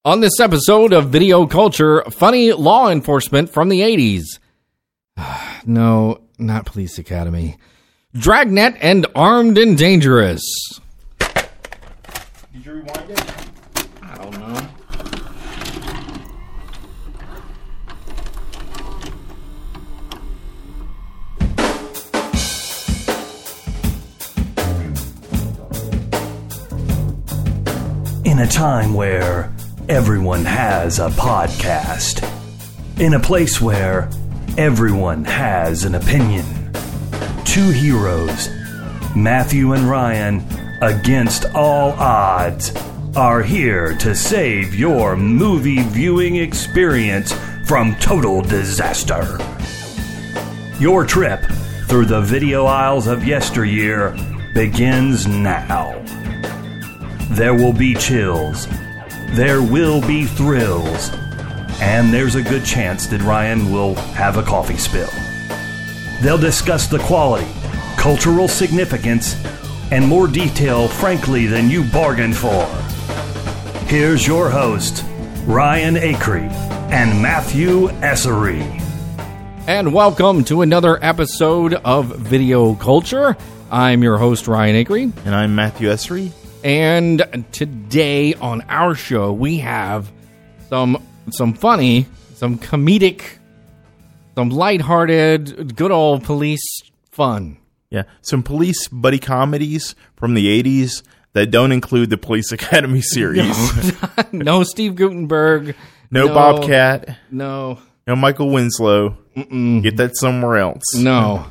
On this episode of Video Culture, funny law enforcement from the 80s. No, not Police Academy. Dragnet and Armed and Dangerous. Did you rewind it? I don't know. In a time where everyone has a podcast. In a place where everyone has an opinion. Two heroes, Matthew and Ryan, against all odds, are here to save your movie viewing experience from total disaster. Your trip through the video aisles of yesteryear begins now. There will be chills. There will be thrills. And there's a good chance that Ryan will have a coffee spill. They'll discuss the quality, cultural significance, and more detail, frankly, than you bargained for. Here's your host, Ryan Acree and Matthew Essery. And welcome to another episode of Video Culture. I'm your host, Ryan Acree. And I'm Matthew Essery. And today on our show, we have some funny, some comedic, some lighthearted, good old police fun. Yeah, some police buddy comedies from the 80s that don't include the Police Academy series. No Steve Guttenberg. No Bobcat. No Michael Winslow. Get that somewhere else. No.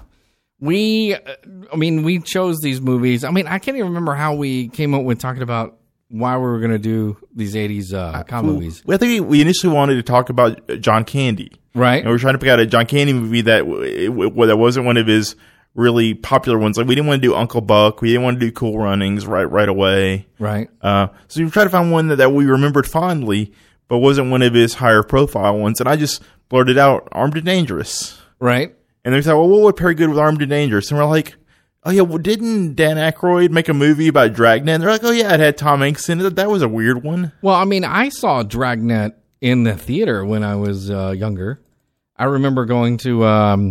We chose these movies. I can't even remember how we came up with talking about why we were going to do these 80s comedy movies. I think we initially wanted to talk about John Candy. Right. And we were trying to pick out a John Candy movie that wasn't one of his really popular ones. Like, we didn't want to do Uncle Buck. We didn't want to do Cool Runnings right away. Right. So we tried to find one that we remembered fondly, but wasn't one of his higher profile ones. And I just blurted out Armed and Dangerous. Right. And they thought, well, what would pair good with Armed and Dangerous? And we're like, oh, yeah, well, didn't Dan Aykroyd make a movie about Dragnet? And they're like, oh, yeah, it had Tom Hanks in it. That was a weird one. Well, I saw Dragnet in the theater when I was younger. I remember going to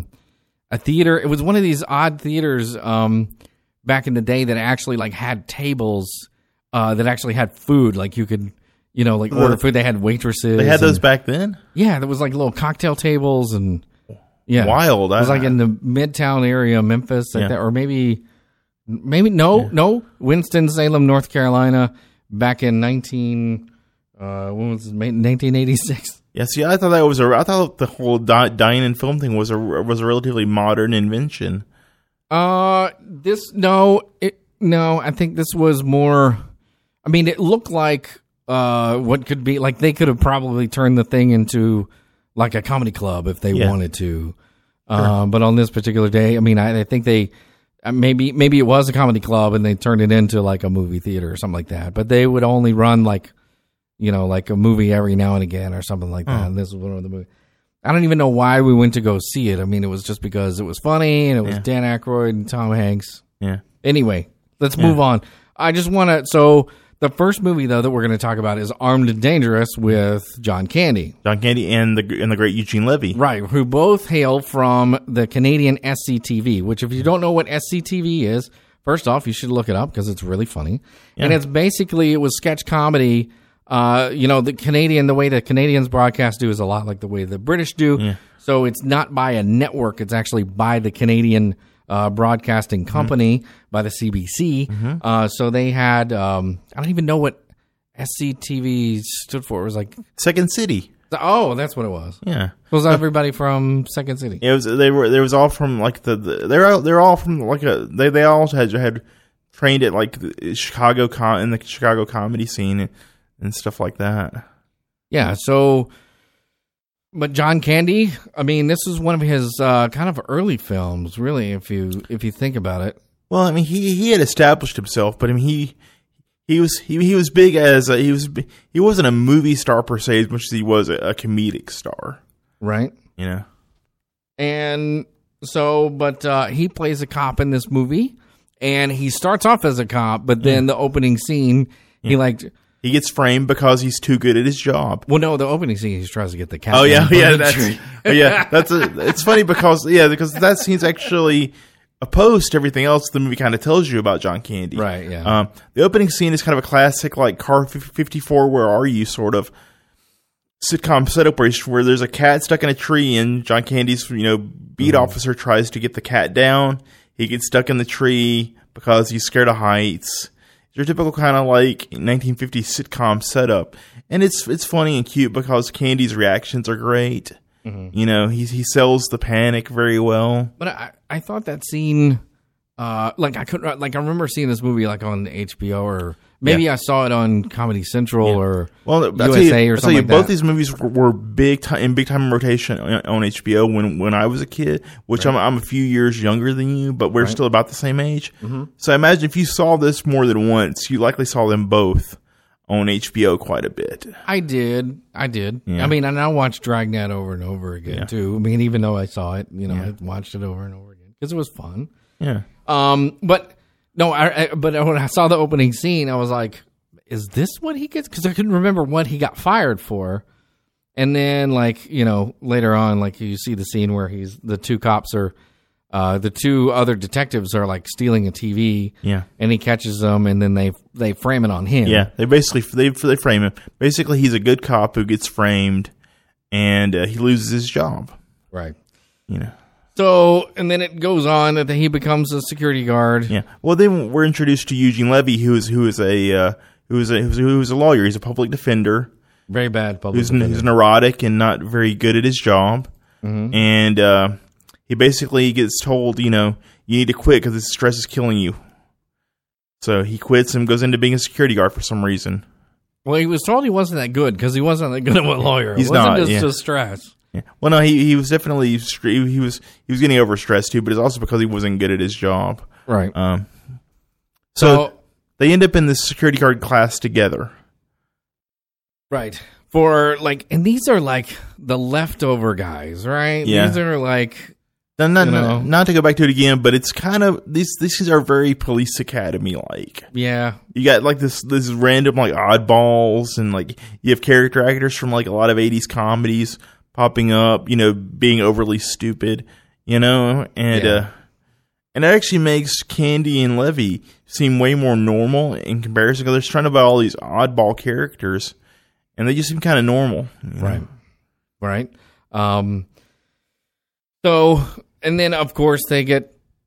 a theater. It was one of these odd theaters back in the day that actually had tables that actually had food. Like you could, order food. They had waitresses. They had those back then? Yeah, there was little cocktail tables and... Yeah, wild. It was in the Midtown area, Memphis, that, or maybe no, Winston-Salem, North Carolina, back in 1986. Yeah, see, I thought I thought the whole dine and film thing was a relatively modern invention. I think this was more. It looked like what could be they could have probably turned the thing into like a comedy club if they wanted to. Sure. But on this particular day, I think they maybe it was a comedy club and they turned it into like a movie theater or something like that. But they would only run like a movie every now and again or something like that. And this was one of the movies. I don't even know why we went to go see it. It was just because it was funny and it was Dan Aykroyd and Tom Hanks. Yeah. Anyway, let's move on. I just want to... So the first movie, though, that we're going to talk about is Armed and Dangerous with John Candy. John Candy and the great Eugene Levy. Right, who both hail from the Canadian SCTV, which if you don't know what SCTV is, first off, you should look it up because it's really funny. Yeah. And it's basically, it was sketch comedy. The way the Canadians broadcast do is a lot like the way the British do. Yeah. So it's not by a network, it's actually by the Canadian broadcasting company, by the CBC. Mm-hmm. So they had, I don't even know what SCTV stood for. It was like Second City. Oh, that's what it was. Yeah, it was everybody from Second City. It was. They was all from like they're all from like they all had trained at like Chicago in the Chicago comedy scene and stuff like that. Yeah. So. But John Candy, this is one of his kind of early films, really, if you think about it. Well, he had established himself, but he was big as he wasn't a movie star per se as much as he was a comedic star, right? And so, but he plays a cop in this movie, and he starts off as a cop, but then the opening scene, he He gets framed because he's too good at his job. Well, no, the opening scene, he tries to get the cat. Oh yeah, down the yeah, tree. it's funny because that scene's actually opposed to everything else the movie kind of tells you about John Candy. Right, yeah. The opening scene is kind of a classic, like Car 54, Where Are You sort of sitcom setup where there's a cat stuck in a tree and John Candy's beat officer tries to get the cat down. He gets stuck in the tree because he's scared of heights. It's your typical kind of like 1950s sitcom setup, and it's funny and cute because Candy's reactions are great. Mm-hmm. He sells the panic very well. But I thought that scene, I remember seeing this movie like on HBO or maybe I saw it on Comedy Central or USA or something like that. Both these movies were big time rotation on HBO when I was a kid, which I'm a few years younger than you, but we're still about the same age. Mm-hmm. So I imagine if you saw this more than once, you likely saw them both on HBO quite a bit. I did. Yeah. I mean, and I watched Dragnet over and over again too. I mean, even though I saw it, I watched it over and over again because it was fun. Yeah. But when I saw the opening scene, I was like, "Is this what he gets?" Because I couldn't remember what he got fired for. And then, later on, like you see the scene where the two cops are. The two other detectives are like stealing a TV, and he catches them, and then they frame it on him. Yeah, they basically they frame him. Basically, he's a good cop who gets framed, and he loses his job. Right. So, and then it goes on that he becomes a security guard. Yeah. Well, then we're introduced to Eugene Levy, who is a lawyer. He's a public defender. Very bad public defender. Who's neurotic and not very good at his job, and he basically gets told, you need to quit because this stress is killing you. So he quits and goes into being a security guard for some reason. Well, he was told he wasn't that good because he wasn't that good of a lawyer. He's it wasn't not. Just stress. Yeah. Well, no, he was definitely he was getting overstressed too, but it's also because he wasn't good at his job. Right. So they end up in this security guard class together. Right. And these are like the leftover guys, right? Yeah. These are like. Not to go back to it again, but it's kind of these things are very Police Academy like. Yeah, you got like this random like oddballs, and like you have character actors from like a lot of 80s comedies popping up, being overly stupid, and it actually makes Candy and Levy seem way more normal in comparison because they're trying to buy all these oddball characters, and they just seem kind of normal, right. So, and then of course they go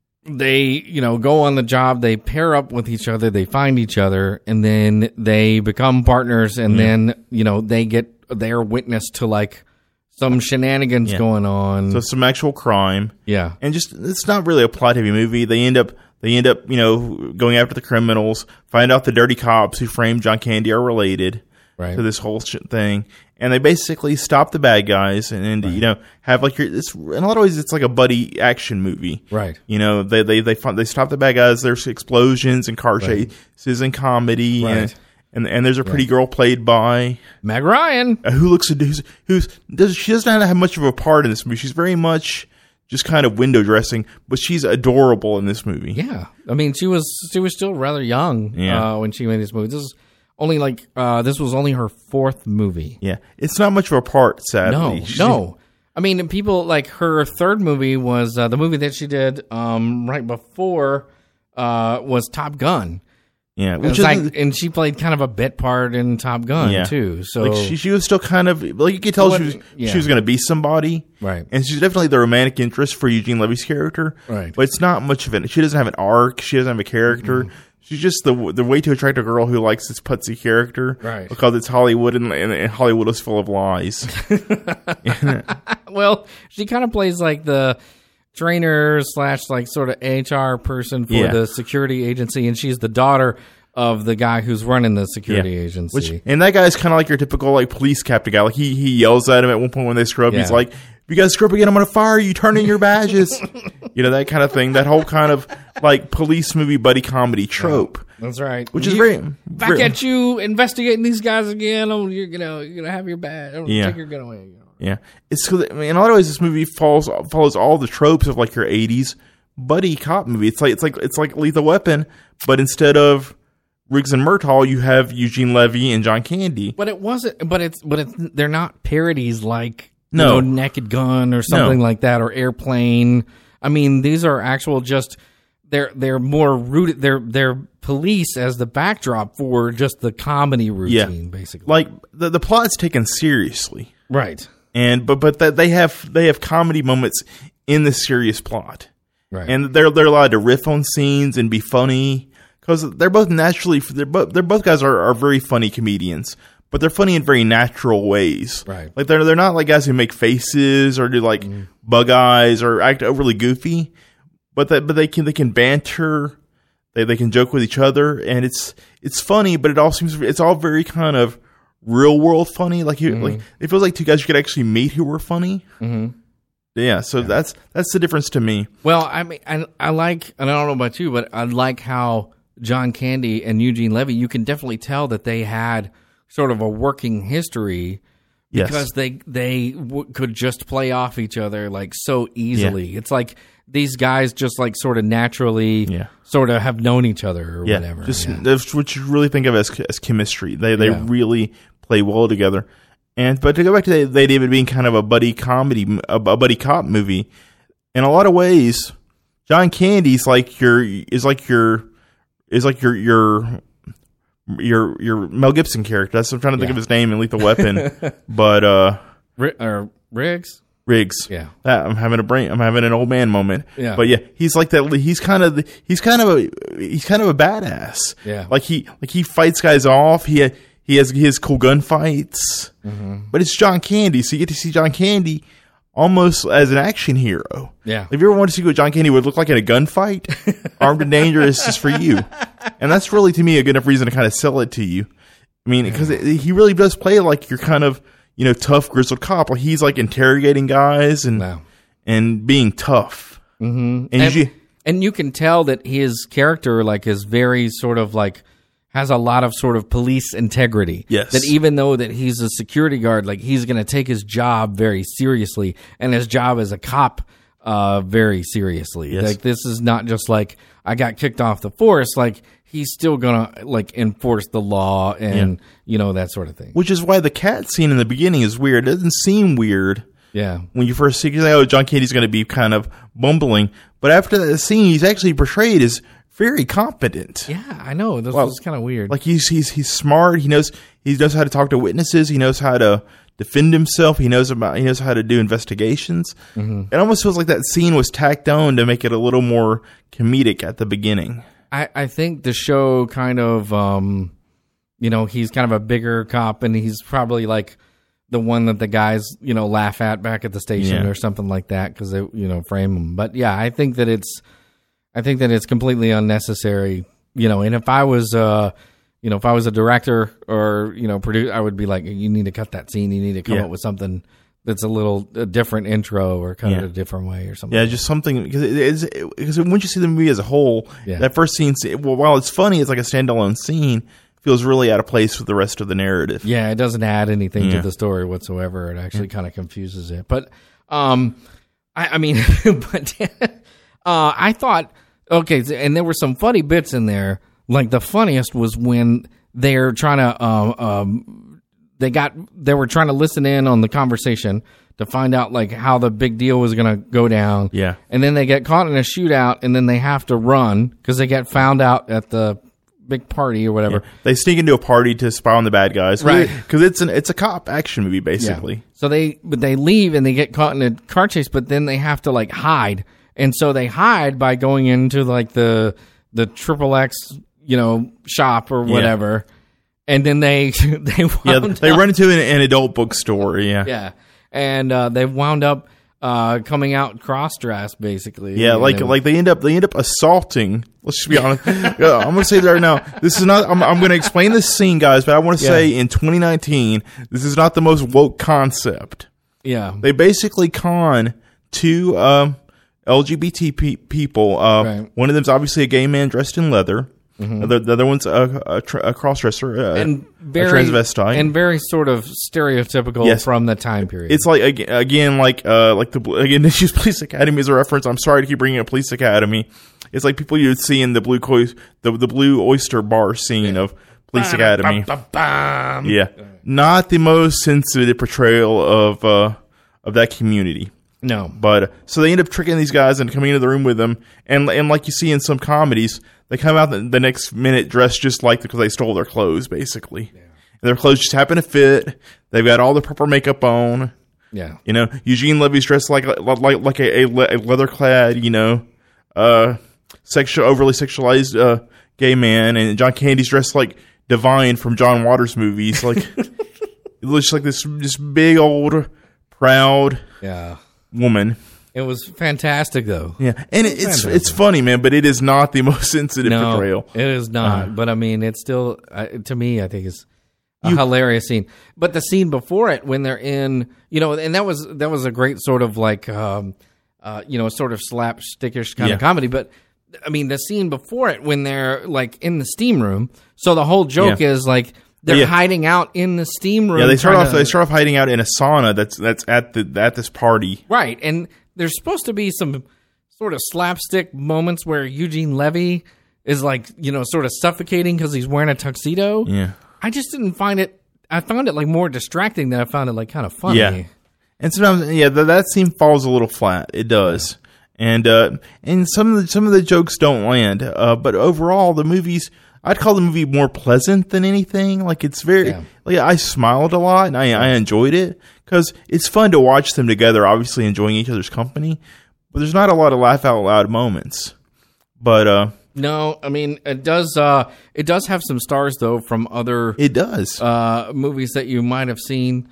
on the job, they pair up with each other, they find each other, and then they become partners, and then, they're witness to like some shenanigans going on. So some actual crime. Yeah. And just, it's not really a plot heavy movie. They end up, going after the criminals, find out the dirty cops who framed John Candy are related to this whole thing. And they basically stop the bad guys and have like in a lot of ways it's like a buddy action movie. Right. They stop the bad guys. There's explosions and car chases and comedy and there's a pretty girl played by Meg Ryan she doesn't have much of a part in this movie. She's very much just kind of window dressing, but she's adorable in this movie. Yeah. I mean, she was still rather young when she made this movie. This is only this was only her fourth movie. Yeah, it's not much of a part, sadly. No. I mean, people like her third movie was the movie that she did right before was Top Gun. Yeah, and she played kind of a bit part in Top Gun too. So like she was still kind of like you could tell she was going to be somebody, right? And she's definitely the romantic interest for Eugene Levy's character, right? But it's not much of it. She doesn't have an arc. She doesn't have a character. Mm-hmm. She's just the way to attract a girl who likes this putsy character, right? Because it's Hollywood and Hollywood is full of lies. Well, she kind of plays like the trainer / like sort of HR person for the security agency, and she's the daughter of the guy who's running the security agency. And that guy's kind of like your typical like police captain guy. Like he yells at him at one point when they screw up. He's like, "If you guys screw up again, I'm going to fire you. Turn in your badges." That kind of thing. That whole kind of like police movie buddy comedy trope. That's right. Which is very back at you investigating these guys again. Oh, you're gonna have your badge. Take your gun away. Yeah, it's in a lot of ways this movie follows all the tropes of like your 80s buddy cop movie. It's like Lethal Weapon, but instead of Riggs and Murtaugh, you have Eugene Levy and John Candy. But it wasn't. But they're not parodies like No. Naked Gun or something like that, or Airplane. I mean, these are actual just. They're more rooted. They're police as the backdrop for just the comedy routine, basically. Like the plot's taken seriously, Right. and but that they have comedy moments in the serious plot, Right. and they're allowed to riff on scenes and be funny because they're both naturally they're both guys are very funny comedians, but they're funny in very natural ways. Right. Like they're not like guys who make faces or do like bug eyes or act overly goofy, but they can banter. They can joke with each other, and it's funny, but it all seems it's all very kind of real world funny. Like like it feels like two guys you could actually meet who were funny. Mm-hmm. Yeah, so that's the difference to me. Well, I mean, I like, and I don't know about you, but I like how John Candy and Eugene Levy. You can definitely tell that they had sort of a working history. Yes. Because they could just play off each other like so easily. Yeah. It's like these guys just like sort of naturally sort of have known each other or whatever. That's what you really think of as chemistry. They really play well together. But to go back to David being kind of a buddy comedy, a buddy cop movie, in a lot of ways, John Candy's like your Mel Gibson character. I'm trying to think of his name in Lethal Weapon, but Riggs. Riggs. Yeah. I'm having an old man moment. Yeah. But yeah, he's like that. He's kind of a badass. Yeah. Like he fights guys off. He has cool gunfights. Mm-hmm. But it's John Candy, so you get to see John Candy almost as an action hero. Yeah. If you ever want to see what John Candy would look like in a gunfight, Armed and Dangerous is for you. And that's really, to me, a good enough reason to kind of sell it to you. I mean, because he really does play like you're kind of, tough, grizzled cop. Like he's like interrogating guys and being tough. Mm-hmm. And you can tell that his character like is very sort of like has a lot of sort of police integrity. Yes. That even though that he's a security guard, like he's going to take his job very seriously and his job as a cop very seriously. Yes. Like this is not just like I got kicked off the force. Like he's still going to like enforce the law and that sort of thing. Which is why the cat scene in the beginning is weird. It doesn't seem weird. Yeah. When you first see, John Candy's going to be kind of bumbling, but after that scene, he's actually portrayed as very competent. Yeah, I know. This was kind of weird. Like he's smart. He knows how to talk to witnesses. He knows how to defend himself. He knows how to do investigations. Mm-hmm. It almost feels like that scene was tacked on to make it a little more comedic at the beginning. I think the show kind of, he's kind of a bigger cop, and he's probably like the one that the guys, laugh at back at the station or something like that because they, frame him. But yeah, I think that it's completely unnecessary, and if I was, if I was a director or, producer, I would be like, you need to cut that scene. You need to come up with something that's a different intro or cut it a different way or something. Yeah, just something, because once you see the movie as a whole, that first scene, while it's funny, it's like a standalone scene, feels really out of place with the rest of the narrative. Yeah, it doesn't add anything to the story whatsoever. It actually kind of confuses it. But, I thought, okay, and there were some funny bits in there. Like the funniest was when they're trying to, they were trying to listen in on the conversation to find out like how the big deal was going to go down. Yeah. And then they get caught in a shootout, and then they have to run because they get found out at the big party or whatever. Yeah. They sneak into a party to spy on the bad guys, right? Because it's a cop action movie basically. Yeah. So they leave and they get caught in a car chase, but then they have to like hide. And so they hide by going into like the XXX, shop or whatever. Yeah. And then they run into an adult bookstore. Yeah. Yeah. And they wound up coming out cross-dressed basically. Yeah, like they end up assaulting. Let's just be honest. I'm going to say that right now. This is not. I'm going to explain this scene, guys, but I want to say in 2019, this is not the most woke concept. Yeah. They basically con two LGBT people. Right. One of them's obviously a gay man dressed in leather. Mm-hmm. The other one's a cross-dresser, and a transvestite, and very sort of stereotypical from the time period. It's like again, like Nation's Police Academy is a reference. I'm sorry to keep bringing up Police Academy, It's like people you'd see in the Blue Oyster Bar scene of Police Academy. Yeah, not the most sensitive portrayal of that community. No, but so they end up tricking these guys into coming into the room with them, and like you see in some comedies, they come out the next minute dressed just like because they stole their clothes, basically. Yeah. And their clothes just happen to fit. They've got all the proper makeup on. Yeah, Eugene Levy's dressed like a leather clad, overly sexualized gay man, and John Candy's dressed like Divine from John Waters movies. Like it looks like this big old proud woman. It was fantastic, though. Yeah, and it's funny, man, but it is not the most sensitive portrayal. It is not. But I mean, it's still to me, I think it's a hilarious scene. But the scene before it, when they're in, and that was a great sort of like, sort of slapstickish kind of comedy. But I mean, the scene before it, when they're like in the steam room. So the whole joke is like they're hiding out in the steam room. Yeah, they start off hiding out in a sauna that's at this party. Right, and there's supposed to be some sort of slapstick moments where Eugene Levy is like, sort of suffocating because he's wearing a tuxedo. Yeah. I just didn't find it. I found it like more distracting than I found it like kind of funny. Yeah. And sometimes, that scene falls a little flat. It does. And some of the jokes don't land. But overall, the movies, I'd call the movie more pleasant than anything. Like it's very, I smiled a lot and I enjoyed it because it's fun to watch them together, obviously enjoying each other's company. But there's not a lot of laugh out loud moments. But, no, I mean it does have some stars though from other movies that you might have seen.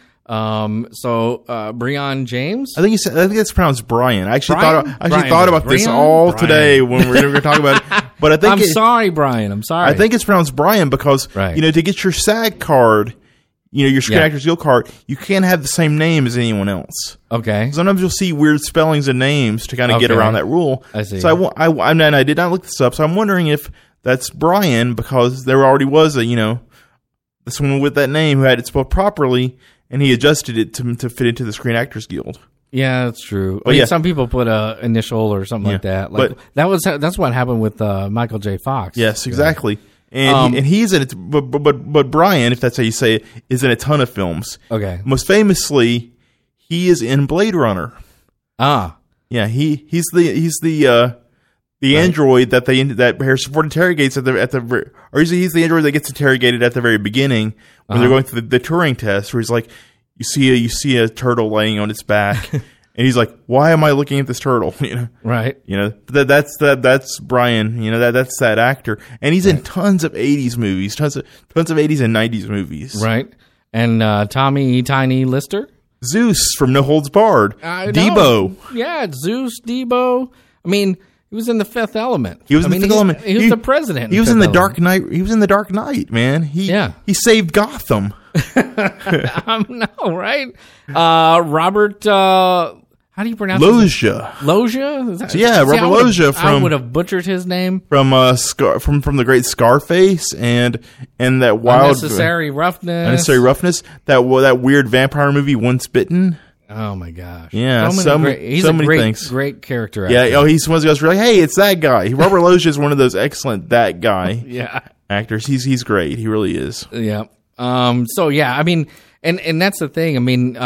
Brian James. I think that's pronounced Brian. I actually thought about this all today when we were going to talk about it. But I think I'm sorry, Brian. I'm sorry. I think it's pronounced Brian because to get your SAG card, your Screen Actors Guild card, you can't have the same name as anyone else. Okay. Sometimes you'll see weird spellings of names to kind of get around that rule. I see. So I did not look this up. So I'm wondering if that's Brian because there already was someone with that name who had it spelled properly, and he adjusted it to fit into the Screen Actors Guild. Yeah, that's true. Some people put a initial or something like that. Like that's what happened with Michael J. Fox. Yes, exactly. And he's in it, but Brian, if that's how you say it, is in a ton of films. Okay. Most famously, he is in Blade Runner. Ah. Yeah, he's the android that Harrison Ford interrogates he's the android that gets interrogated at the very beginning when they're going through the Turing test, where he's like, you see a turtle laying on its back. And he's like, "Why am I looking at this turtle?" Right. That's Brian. That's that actor, and he's in tons of '80s movies, tons of '80s and '90s movies. Right. And Tommy Tiny Lister, Zeus from No Holds Barred, Debo. Yeah, Zeus, Debo. I mean, he was in The Fifth Element. He was in The Fifth Element. He was the president. He was in The Dark Knight. He was in The Dark Knight, man. He saved Gotham. No, right? Robert. How do you pronounce it? Loggia? Robert Loggia. I would have butchered his name. From the great Scarface and that wild Unnecessary Roughness. Unnecessary Roughness. That weird vampire movie, Once Bitten. Oh my gosh! Yeah, he's so a many great, things. Great character actor. Yeah. He's one of those guys. Like, hey, it's that guy. Robert Loggia is one of those excellent that guy. Actors. He's great. He really is. Yeah. So yeah, I mean, and that's the thing. I mean,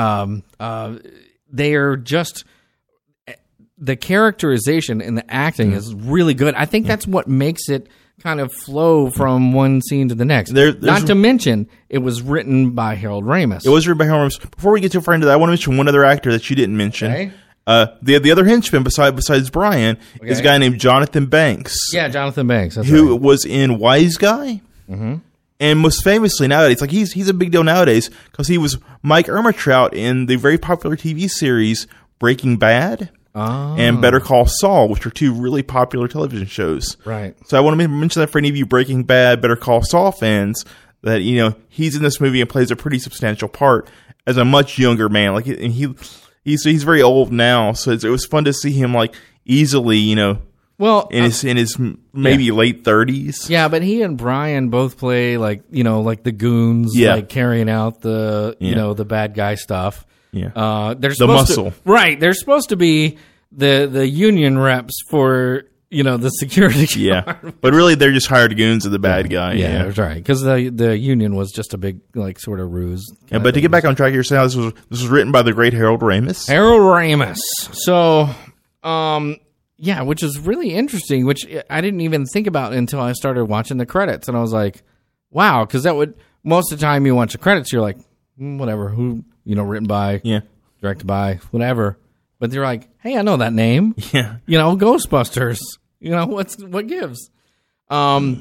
they are just the characterization and the acting is really good. I think that's what makes it kind of flow from one scene to the next. Not to mention, it was written by Harold Ramis. It was written by Harold Ramis. Before we get too far into that, I want to mention one other actor that you didn't mention. Okay. The other henchman besides Brian is a guy named Jonathan Banks. Yeah, Jonathan Banks. That's who was in Wise Guy. Mm-hmm. And most famously nowadays, like he's a big deal nowadays because he was Mike Ehrmantraut in the very popular TV series Breaking Bad and Better Call Saul, which are two really popular television shows. Right. So I want to mention that for any of you Breaking Bad, Better Call Saul fans, that he's in this movie and plays a pretty substantial part as a much younger man. Like he's very old now, so it was fun to see him like easily, well, in his maybe late 30s. Yeah, but he and Brian both play like the goons, like carrying out the the bad guy stuff. Yeah, they're supposed muscle. Right, they're supposed to be the union reps for the security guard. Yeah, but really they're just hired goons of the bad guy. Yeah, that's right. Because the union was just a big sort of ruse. Yeah, but to get back on track, you're saying this was written by the great Harold Ramis. Harold Ramis. So, which is really interesting, which I didn't even think about until I started watching the credits, and I was like, wow, because most of the time you watch the credits, you're like, whatever, who, written by, directed by, whatever. But they're like, hey, I know that name. Yeah. Ghostbusters. What gives? And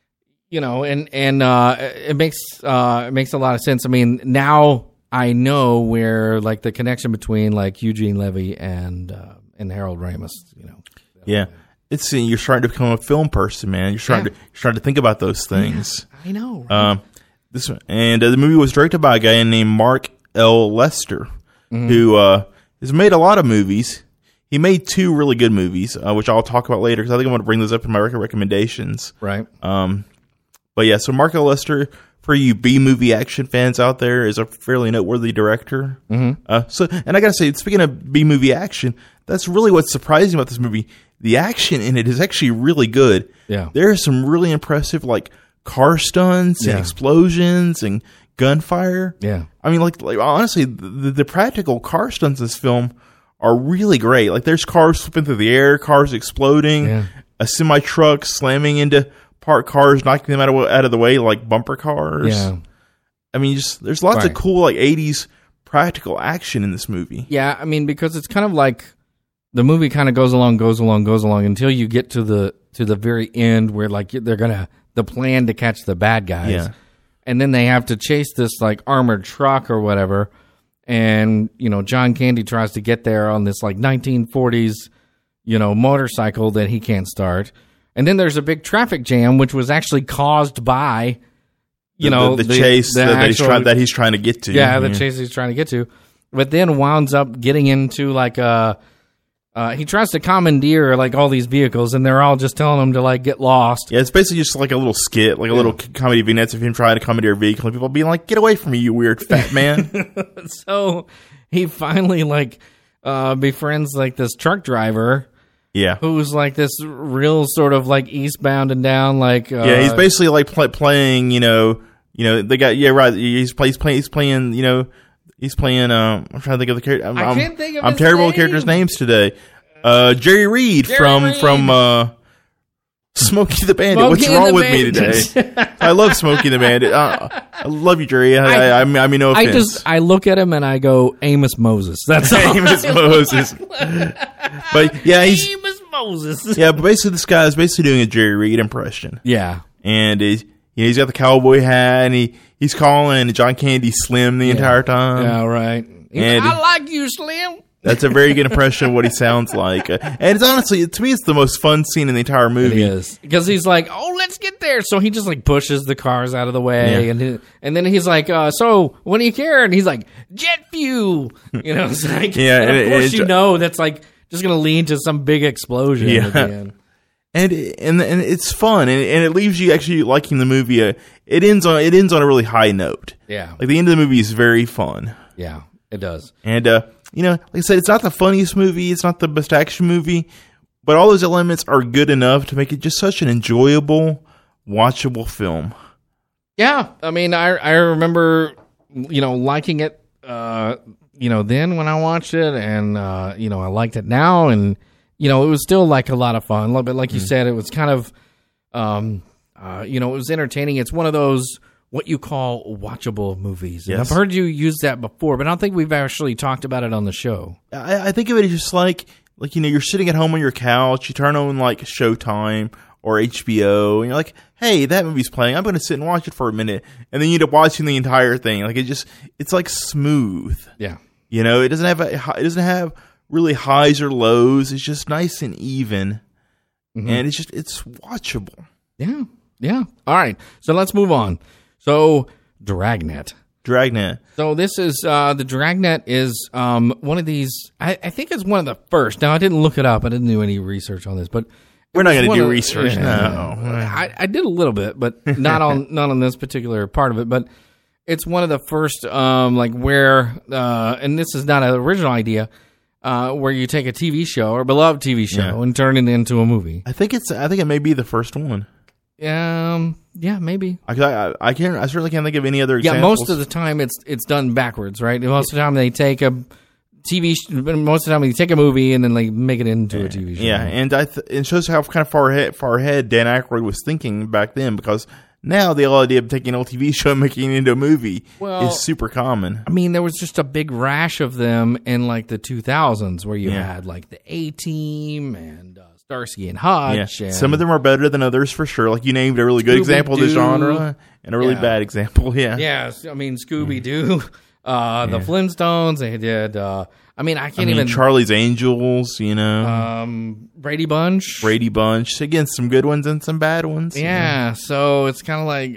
it makes a lot of sense. I mean, now I know where the connection between Eugene Levy and Harold Ramis. Yeah. You're starting to become a film person, man. You're starting to think about those things. Yeah, I know. Right? The movie was directed by a guy named Mark L. Lester, who has made a lot of movies. He made 2 really good movies, which I'll talk about later because I think I'm going to bring those up in my recommendations. Right. But yeah, so Mark L. Lester, for you B-movie action fans out there, is a fairly noteworthy director. And I got to say, speaking of B-movie action, that's really what's surprising about this movie. The action in it is actually really good. Yeah. There are some really impressive car stunts and explosions and gunfire. Yeah. I mean, honestly, the practical car stunts in this film are really great. There's cars flipping through the air, cars exploding, a semi-truck slamming into parked cars, knocking them out of the way like bumper cars. Yeah. I mean, there's lots of cool 80s practical action in this movie. Yeah, I mean, because it's kind of the movie kind of goes along until you get to the very end where they're the plan to catch the bad guys. Yeah. And then they have to chase this armored truck or whatever. And, John Candy tries to get there on this 1940s, motorcycle that he can't start. And then there's a big traffic jam, which was actually caused by, the chase that he's trying to get to. Yeah, the chase he's trying to get to. But then winds up getting into he tries to commandeer all these vehicles, and they're all just telling him to get lost. Yeah, it's basically just a little skit, a little comedy vignettes of him trying to commandeer a vehicle, and people being like, "Get away from me, you weird fat man!" So he finally befriends this truck driver. Yeah, who's this real sort of eastbound and down he's basically playing they got right. He's playing He's playing. I'm trying to think of the character. I can't think of. I'm terrible with characters' names today. Jerry Reed from Smokey the Bandit. What's wrong with me today? I love Smokey the Bandit. I love you, Jerry. I mean, no offense. I look at him and I go, Amos Moses. That's all. Amos Moses. But yeah, Amos Moses. Yeah, but basically, this guy is basically doing a Jerry Reed impression. Yeah, and he's got the cowboy hat, and he's calling John Candy Slim the entire time. Yeah, right. And I like you, Slim. That's a very good impression of what he sounds like. And it's honestly, to me, it's the most fun scene in the entire movie. It is. Because he's like, oh, let's get there. So he just pushes the cars out of the way. Yeah. And then he's like, so what do you care? And he's like, jet fuel. It's like, yeah, and of course that's just going to lead to some big explosion at the end. And it's fun, and it leaves you actually liking the movie. It ends on a really high note. Yeah, the end of the movie is very fun. Yeah, it does. And like I said, it's not the funniest movie, it's not the best action movie, but all those elements are good enough to make it just such an enjoyable, watchable film. Yeah, I mean, I remember liking it then when I watched it, and I liked it now, and it was still a lot of fun. A little bit like you said, it was kind of, it was entertaining. It's one of those what you call watchable movies. And Yes. I've heard you use that before, but I don't think we've actually talked about it on the show. I think of it as just like you're sitting at home on your couch, you turn on Showtime or HBO, and you're like, hey, that movie's playing, I'm going to sit and watch it for a minute, and then you end up watching the entire thing. It's smooth. Yeah. It doesn't have really highs or lows. It's just nice and even, and it's watchable. Yeah, yeah. All right, so let's move on. So, Dragnet. So this is the Dragnet is one of these. I think it's one of the first. Now I didn't look it up. I didn't do any research on this, but we're not going to do research. No, I did a little bit, but not on this particular part of it. But it's one of the first where and this is not an original idea. where you take a TV show or beloved TV show and turn it into a movie. I think it may be the first one. Yeah, maybe. I certainly can't think of any other examples. Yeah, most of the time it's done backwards, right? Most of the time they take a TV. Most of the time they take a movie and then they make it into a TV show. Yeah, and it shows how kind of far ahead Dan Aykroyd was thinking back then, because now the whole idea of taking an old TV show and making it into a movie is super common. I mean, there was just a big rash of them in like the 2000s where you had like the A-Team and Starsky and Hutch. Yeah. And some of them are better than others for sure. Like you named a really good example of the genre and a really bad example. Yeah. Yeah. I mean, Scooby-Doo, the Flintstones. They did. I can't even. Charlie's Angels. You know. Brady Bunch. Again, some good ones and some bad ones. Yeah. So it's kind of like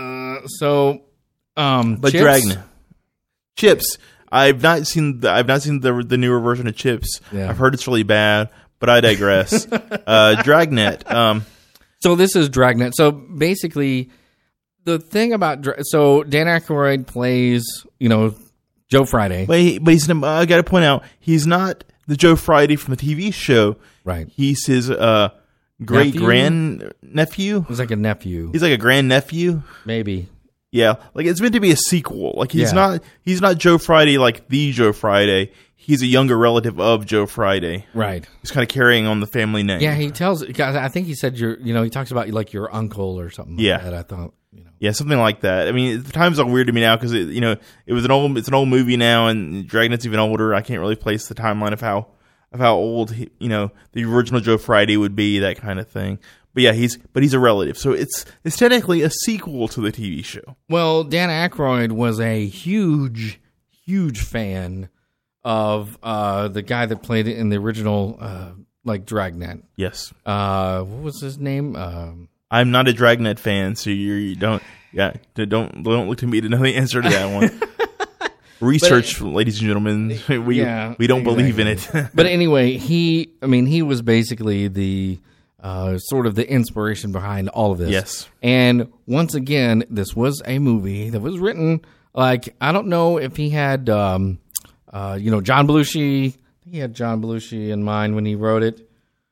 but Chips? Dragnet. Chips. I've not seen the newer version of Chips. Yeah. I've heard it's really bad. But I digress. Dragnet. So this is Dragnet. So basically, the thing about Dan Aykroyd plays, Joe Friday. But I got to point out, he's not the Joe Friday from the TV show. Right. He's his great grandnephew. He's like a nephew. He's like a grandnephew. Maybe. Yeah, like it's meant to be a sequel. Like he's not Joe Friday like the Joe Friday. He's a younger relative of Joe Friday. Right. He's kind of carrying on the family name. Yeah, he tells. I think he said he talks about like your uncle or something. Like that. I thought. Yeah, something like that. I mean, the time's all weird to me now because it's an old movie now, and Dragnet's even older. I can't really place the timeline of how old the original Joe Friday would be, that kind of thing. But yeah, he's a relative, so it's technically a sequel to the TV show. Well, Dan Aykroyd was a huge fan of the guy that played it in the original Dragnet. Yes. What was his name? I'm not a Dragnet fan, so you don't look to me to know the answer to that one. Research, ladies and gentlemen. We don't believe in it. But anyway, he was basically the sort of the inspiration behind all of this. Yes. And once again, this was a movie that was written I don't know if he had John Belushi. He had John Belushi in mind when he wrote it.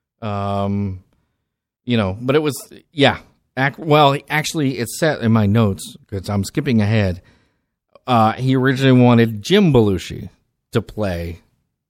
But it was actually it's set in my notes because I'm skipping ahead. He originally wanted Jim Belushi to play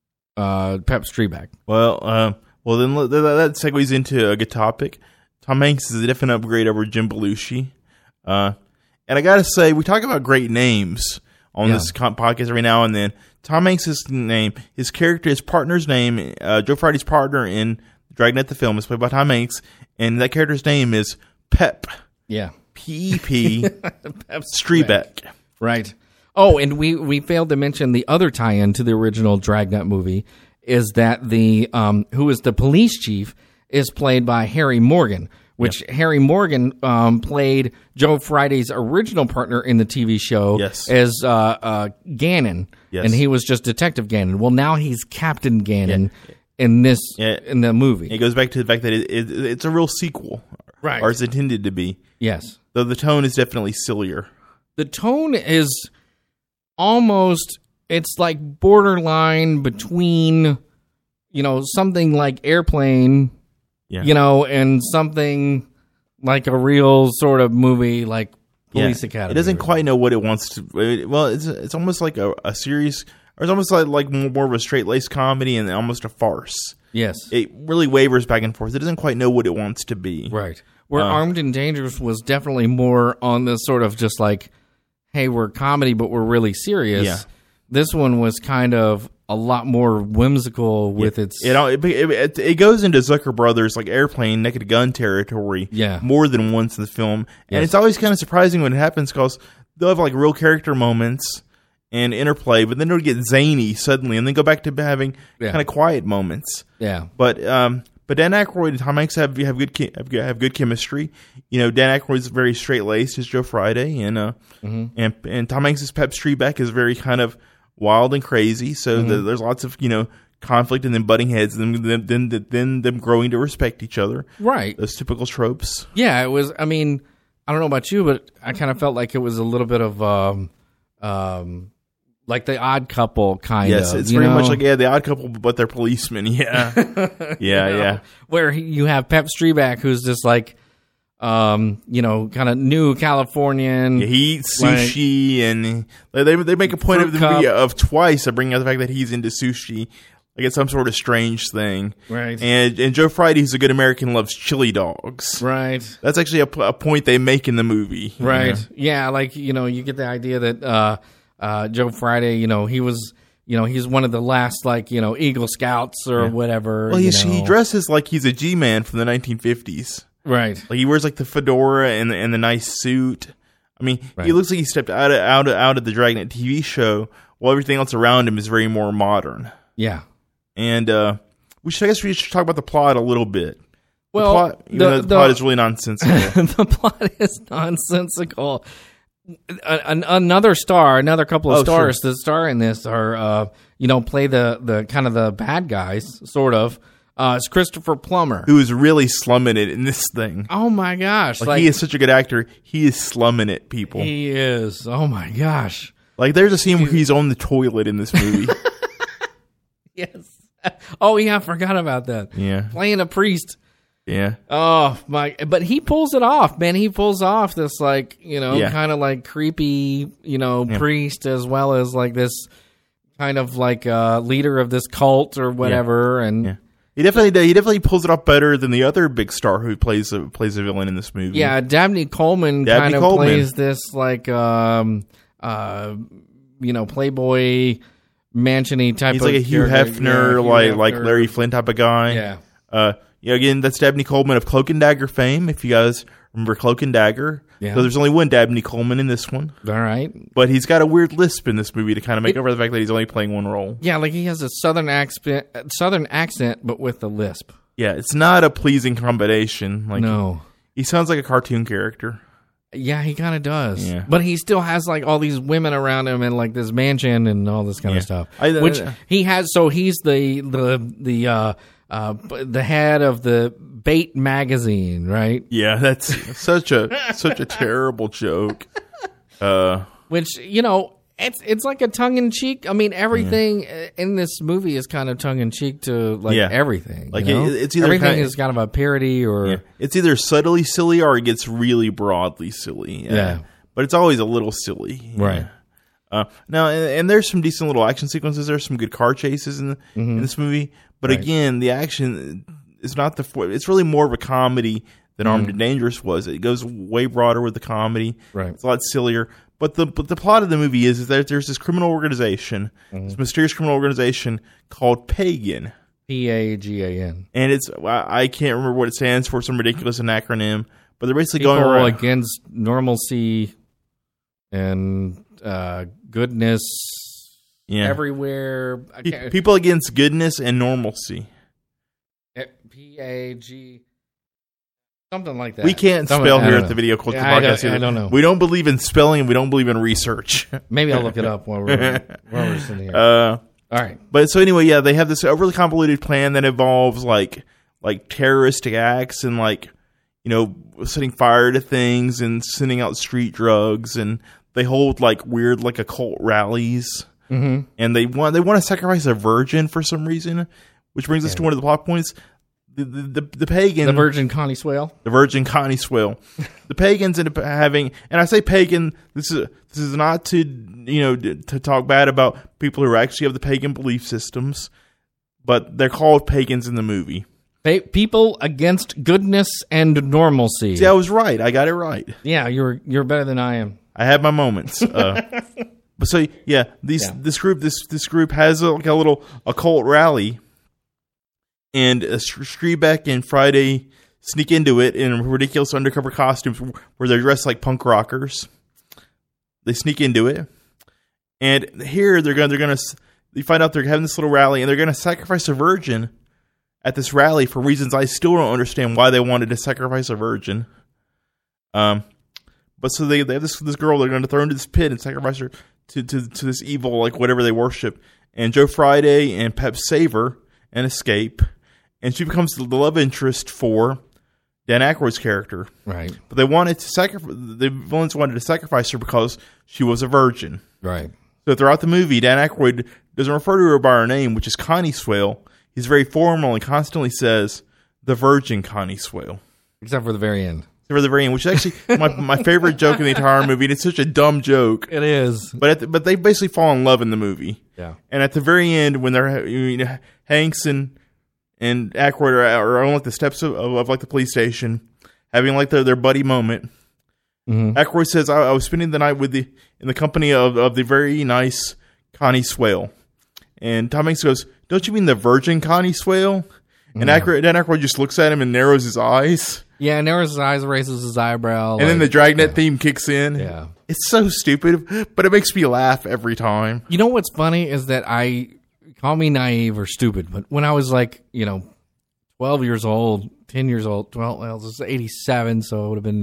Pep Streebek. Well, then that segues into a good topic. Tom Hanks is a definite upgrade over Jim Belushi. And I got to say, we talk about great names on this podcast every now and then. Tom Hanks' name, his character, his partner's name, Joe Friday's partner in Dragnet the film is played by Tom Hanks, and that character's name is Pep. Yeah. P-E-P. Pep Streebek. Right. Oh, and we failed to mention the other tie-in to the original Dragnet movie is that the who is the police chief is played by Harry Morgan, which Harry Morgan played Joe Friday's original partner in the TV show as Gannon, and he was just Detective Gannon. Well, now he's Captain Gannon in this in the movie. It goes back to the fact that it's a real sequel, right? Or it's intended to be. Yes, though the tone is definitely sillier. The tone is almost, it's like borderline between, something like Airplane, and something like a real sort of movie like Police Academy. It doesn't quite know what it wants to. Well, it's almost like a series, or it's almost like more of a straight-laced comedy and almost a farce. Yes. It really wavers back and forth. It doesn't quite know what it wants to be. Right. Where Armed and Dangerous was definitely more on the sort of just like, hey, we're comedy, but we're really serious. Yeah. This one was kind of a lot more whimsical with its... It goes into Zucker Brothers, like Airplane, Naked Gun territory more than once in the film. And it's always kind of surprising when it happens because they'll have like real character moments and interplay, but then it'll get zany suddenly and then go back to having kind of quiet moments. Yeah. But Dan Aykroyd and Tom Hanks have good chemistry. Dan Aykroyd's very straight laced as Joe Friday, and Tom Hanks' Pep Streebek is very kind of wild and crazy. So there's lots of conflict and then butting heads, and then them growing to respect each other. Right, those typical tropes. Yeah, it was. I mean, I don't know about you, but I kind of felt like it was a little bit of Like the Odd Couple, kind of. Yes, it's very much like the Odd Couple, but they're policemen. Yeah, yeah. Where you have Pep Streebek, who's just like, kind of new Californian. Yeah, he eats sushi, and they make a point of the movie of twice of bringing out the fact that he's into sushi. Like it's some sort of strange thing, right? And Joe Friday, who's a good American, loves chili dogs, right? That's actually a point they make in the movie, right? Yeah, like you get the idea that Joe Friday, he was, he's one of the last Eagle Scouts or whatever. Well, he dresses like he's a G-man from the 1950s, right? Like he wears like the fedora and the nice suit. I mean, he looks like he stepped out of the Dragnet TV show, while everything else around him is very more modern. Yeah. And I guess we should talk about the plot a little bit. Well, the plot is really nonsensical. The plot is nonsensical. Another couple of stars that star in this are, play the kind of the bad guys, sort of. It's Christopher Plummer, who is really slumming it in this thing. Oh my gosh! Like he is such a good actor. He is slumming it, people. He is. Oh my gosh! Like there's a scene where he's on the toilet in this movie. Yes. Oh yeah, I forgot about that. Yeah, playing a priest. Yeah. Oh my! But he pulls it off, man. He pulls off this kind of like creepy, priest, as well as like this kind of like leader of this cult or whatever. And he definitely pulls it off better than the other big star who plays a villain in this movie. Yeah, Dabney Coleman kind of plays this like Playboy Mansion-y type. He's like a Hugh Hefner, like Larry Flynn type of guy. Yeah. Again, that's Dabney Coleman of Cloak and Dagger fame, if you guys remember Cloak and Dagger. Yeah. So there's only one Dabney Coleman in this one. All right. But he's got a weird lisp in this movie to kind of make up for the fact that he's only playing one role. Yeah, like he has a southern accent, but with a lisp. Yeah, it's not a pleasing combination. Like no. He sounds like a cartoon character. Yeah, he kind of does. Yeah. But he still has like all these women around him and like this mansion and all this kind of stuff. Which he has. So he's the head of the Bait magazine, right? Yeah, that's such a terrible joke. Which it's like a tongue in cheek. I mean, everything in this movie is kind of tongue in cheek to everything. Like it's either everything is kind of a parody or it's either subtly silly or it gets really broadly silly. Yeah, but it's always a little silly, right? Now, and there's some decent little action sequences. There's some good car chases in this movie. But again, the action is not it's really more of a comedy than Armed and Dangerous was. It goes way broader with the comedy. Right. It's a lot sillier. But the plot of the movie is that there's this criminal organization, this mysterious criminal organization called Pagan. Pagan. And I can't remember what it stands for, some ridiculous acronym. But they're basically going around against normalcy and goodness everywhere. People against goodness and normalcy. PAG. Something like that. We can't spell here at the Video Culture Podcast. I don't know. We don't believe in spelling and we don't believe in research. Maybe I'll look it up while we're sitting here. All right. But so anyway, they have this overly convoluted plan that involves like terroristic acts and setting fire to things and sending out street drugs, and they hold weird occult rallies. Mm-hmm. And they want to sacrifice a virgin for some reason, which brings us to one of the plot points. The pagan, the Virgin Connie Swale, the pagans end up having, and I say pagan. This is not to talk bad about people who actually have the pagan belief systems, but they're called pagans in the movie. People against goodness and normalcy. See, I was right. I got it right. Yeah, you're better than I am. I have my moments. But so this group has a little occult rally. And Streebek and Friday sneak into it in ridiculous undercover costumes where they're dressed like punk rockers. They sneak into it, and here they find out they're having this little rally, and they're going to sacrifice a virgin at this rally for reasons I still don't understand why they wanted to sacrifice a virgin. But so they have this girl they're going to throw into this pit and sacrifice her to this evil whatever they worship. And Joe Friday and Pep save her and escape. And she becomes the love interest for Dan Aykroyd's character. Right. But the villains wanted to sacrifice her because she was a virgin. Right. So throughout the movie, Dan Aykroyd doesn't refer to her by her name, which is Connie Swale. He's very formal and constantly says, "the Virgin Connie Swale." Except for the very end. For the very end, which is actually my favorite joke in the entire movie. And it's such a dumb joke. It is. But they basically fall in love in the movie. Yeah. And at the very end, when they're Hanks and Aykroyd are on like the steps of like the police station, having like their buddy moment. Mm-hmm. Aykroyd says, "I was spending the night in the company of the very nice Connie Swale," and Tom Hanks goes, "Don't you mean the Virgin Connie Swale?" And Dan Aykroyd just looks at him and narrows his eyes. Yeah, narrows his eyes, raises his eyebrow. And then the Dragnet theme kicks in. Yeah. It's so stupid, but it makes me laugh every time. You know what's funny is that call me naive or stupid, but when I was like, 12 years old, 10 years old, 12, well, this is 87, so it would have been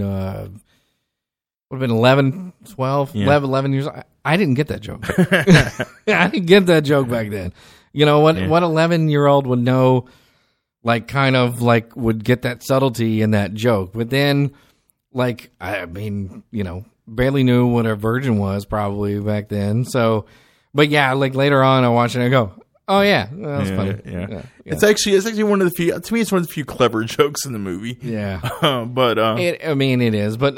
11, 12, Yeah. 11 years. I didn't get that joke. I didn't get that joke back then. You know, what 11-year-old would know, like, kind of, like, would get that subtlety in that joke. But then, like, I mean, barely knew what a virgin was probably back then. So, but yeah, like, later on I watch it and I go, oh, yeah, that's funny. Yeah. It's actually one of the few, to me, it's one of the few clever jokes in the movie. Yeah. It it is. But,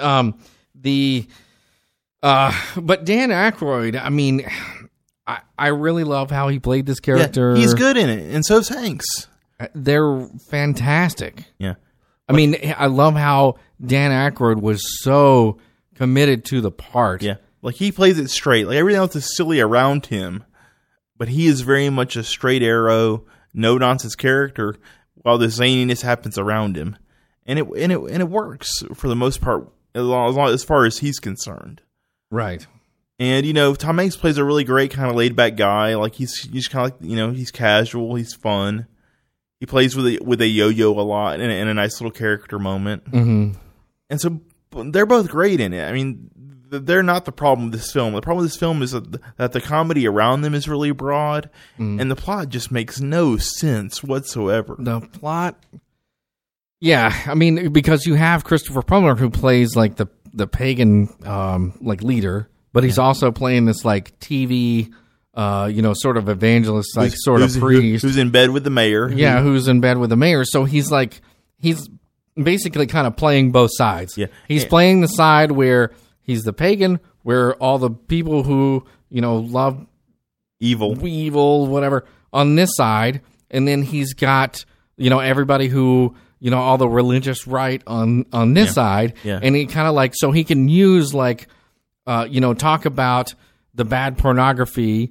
but Dan Aykroyd, I mean, I really love how he played this character. Yeah, he's good in it, and so's Hanks. They're fantastic. Yeah. I mean, I love how Dan Aykroyd was so committed to the part. Yeah. Like, he plays it straight. Like, everything else is silly around him, but he is very much a straight arrow, no-nonsense character while the zaniness happens around him. And it works for the most part, as far as he's concerned. Right. And, Tom Hanks plays a really great kind of laid-back guy. Like, he's kind of like, he's casual, he's fun. He plays with a yo-yo a lot in a nice little character moment. Mm-hmm. And so they're both great in it. I mean, they're not the problem with this film. The problem with this film is that the comedy around them is really broad, and the plot just makes no sense whatsoever. The plot... Yeah, I mean, because you have Christopher Plummer who plays, like, the pagan, like, leader, but he's also playing this, like, TV... sort of evangelist, like sort of priest. Who's in bed with the mayor. Yeah, who's in bed with the mayor. So he's basically kind of playing both sides. Yeah. He's playing the side where he's the pagan, where all the people who, love evil, whatever, on this side. And then he's got, everybody who, all the religious right on this side. Yeah. And he kind of like, so he can use like, talk about the bad pornography,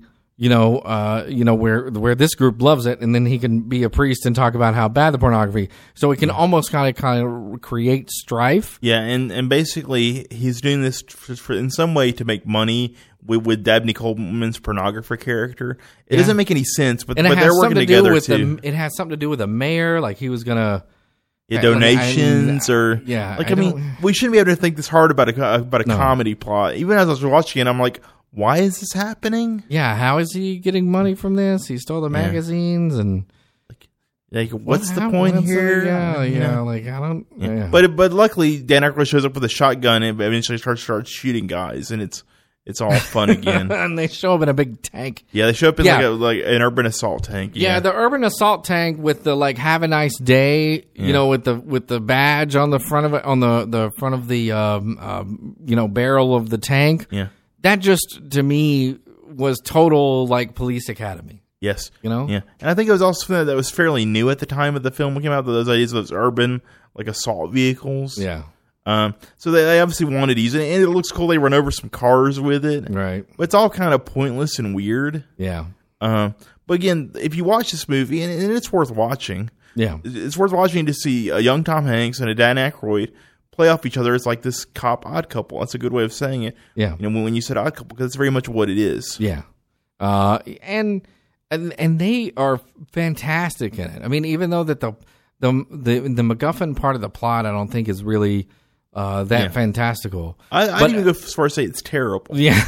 where this group loves it, and then he can be a priest and talk about how bad the pornography. So he can almost kind of create strife. Yeah, and basically he's doing this in some way to make money with Dabney Coleman's pornographer character. It doesn't make any sense, but they're working together too. It has something to do with the mayor, like he was gonna. Yeah, donations we shouldn't be able to think this hard about a comedy plot. Even as I was watching it, I'm like, why is this happening? Yeah, how is he getting money from this? He stole the magazines and like what's the point here? Like I don't. Yeah. But luckily Dan Aykroyd shows up with a shotgun and eventually starts shooting guys, and it's all fun again. And they show up in a big tank. Yeah, they show up in like an urban assault tank. Yeah, the urban assault tank with the like "Have a nice day," with the badge on the front of it, on the front of the barrel of the tank. Yeah. That just, to me, was total, like, Police Academy. Yes. Yeah. And I think it was also something that was fairly new at the time of the film came out, those ideas of those urban, like, assault vehicles. Yeah. So they obviously wanted to use it, and it looks cool. They run over some cars with it. Right. But it's all kind of pointless and weird. Yeah. But again, if you watch this movie, and it's worth watching. Yeah. It's worth watching to see a young Tom Hanks and a Dan Aykroyd play off each other as like this cop odd couple. That's a good way of saying it. Yeah. When you said odd couple, because it's very much what it is. Yeah. And they are fantastic in it. I mean, even though that the MacGuffin part of the plot, I don't think is really that fantastical. I'd even go as far as say it's terrible. Yeah.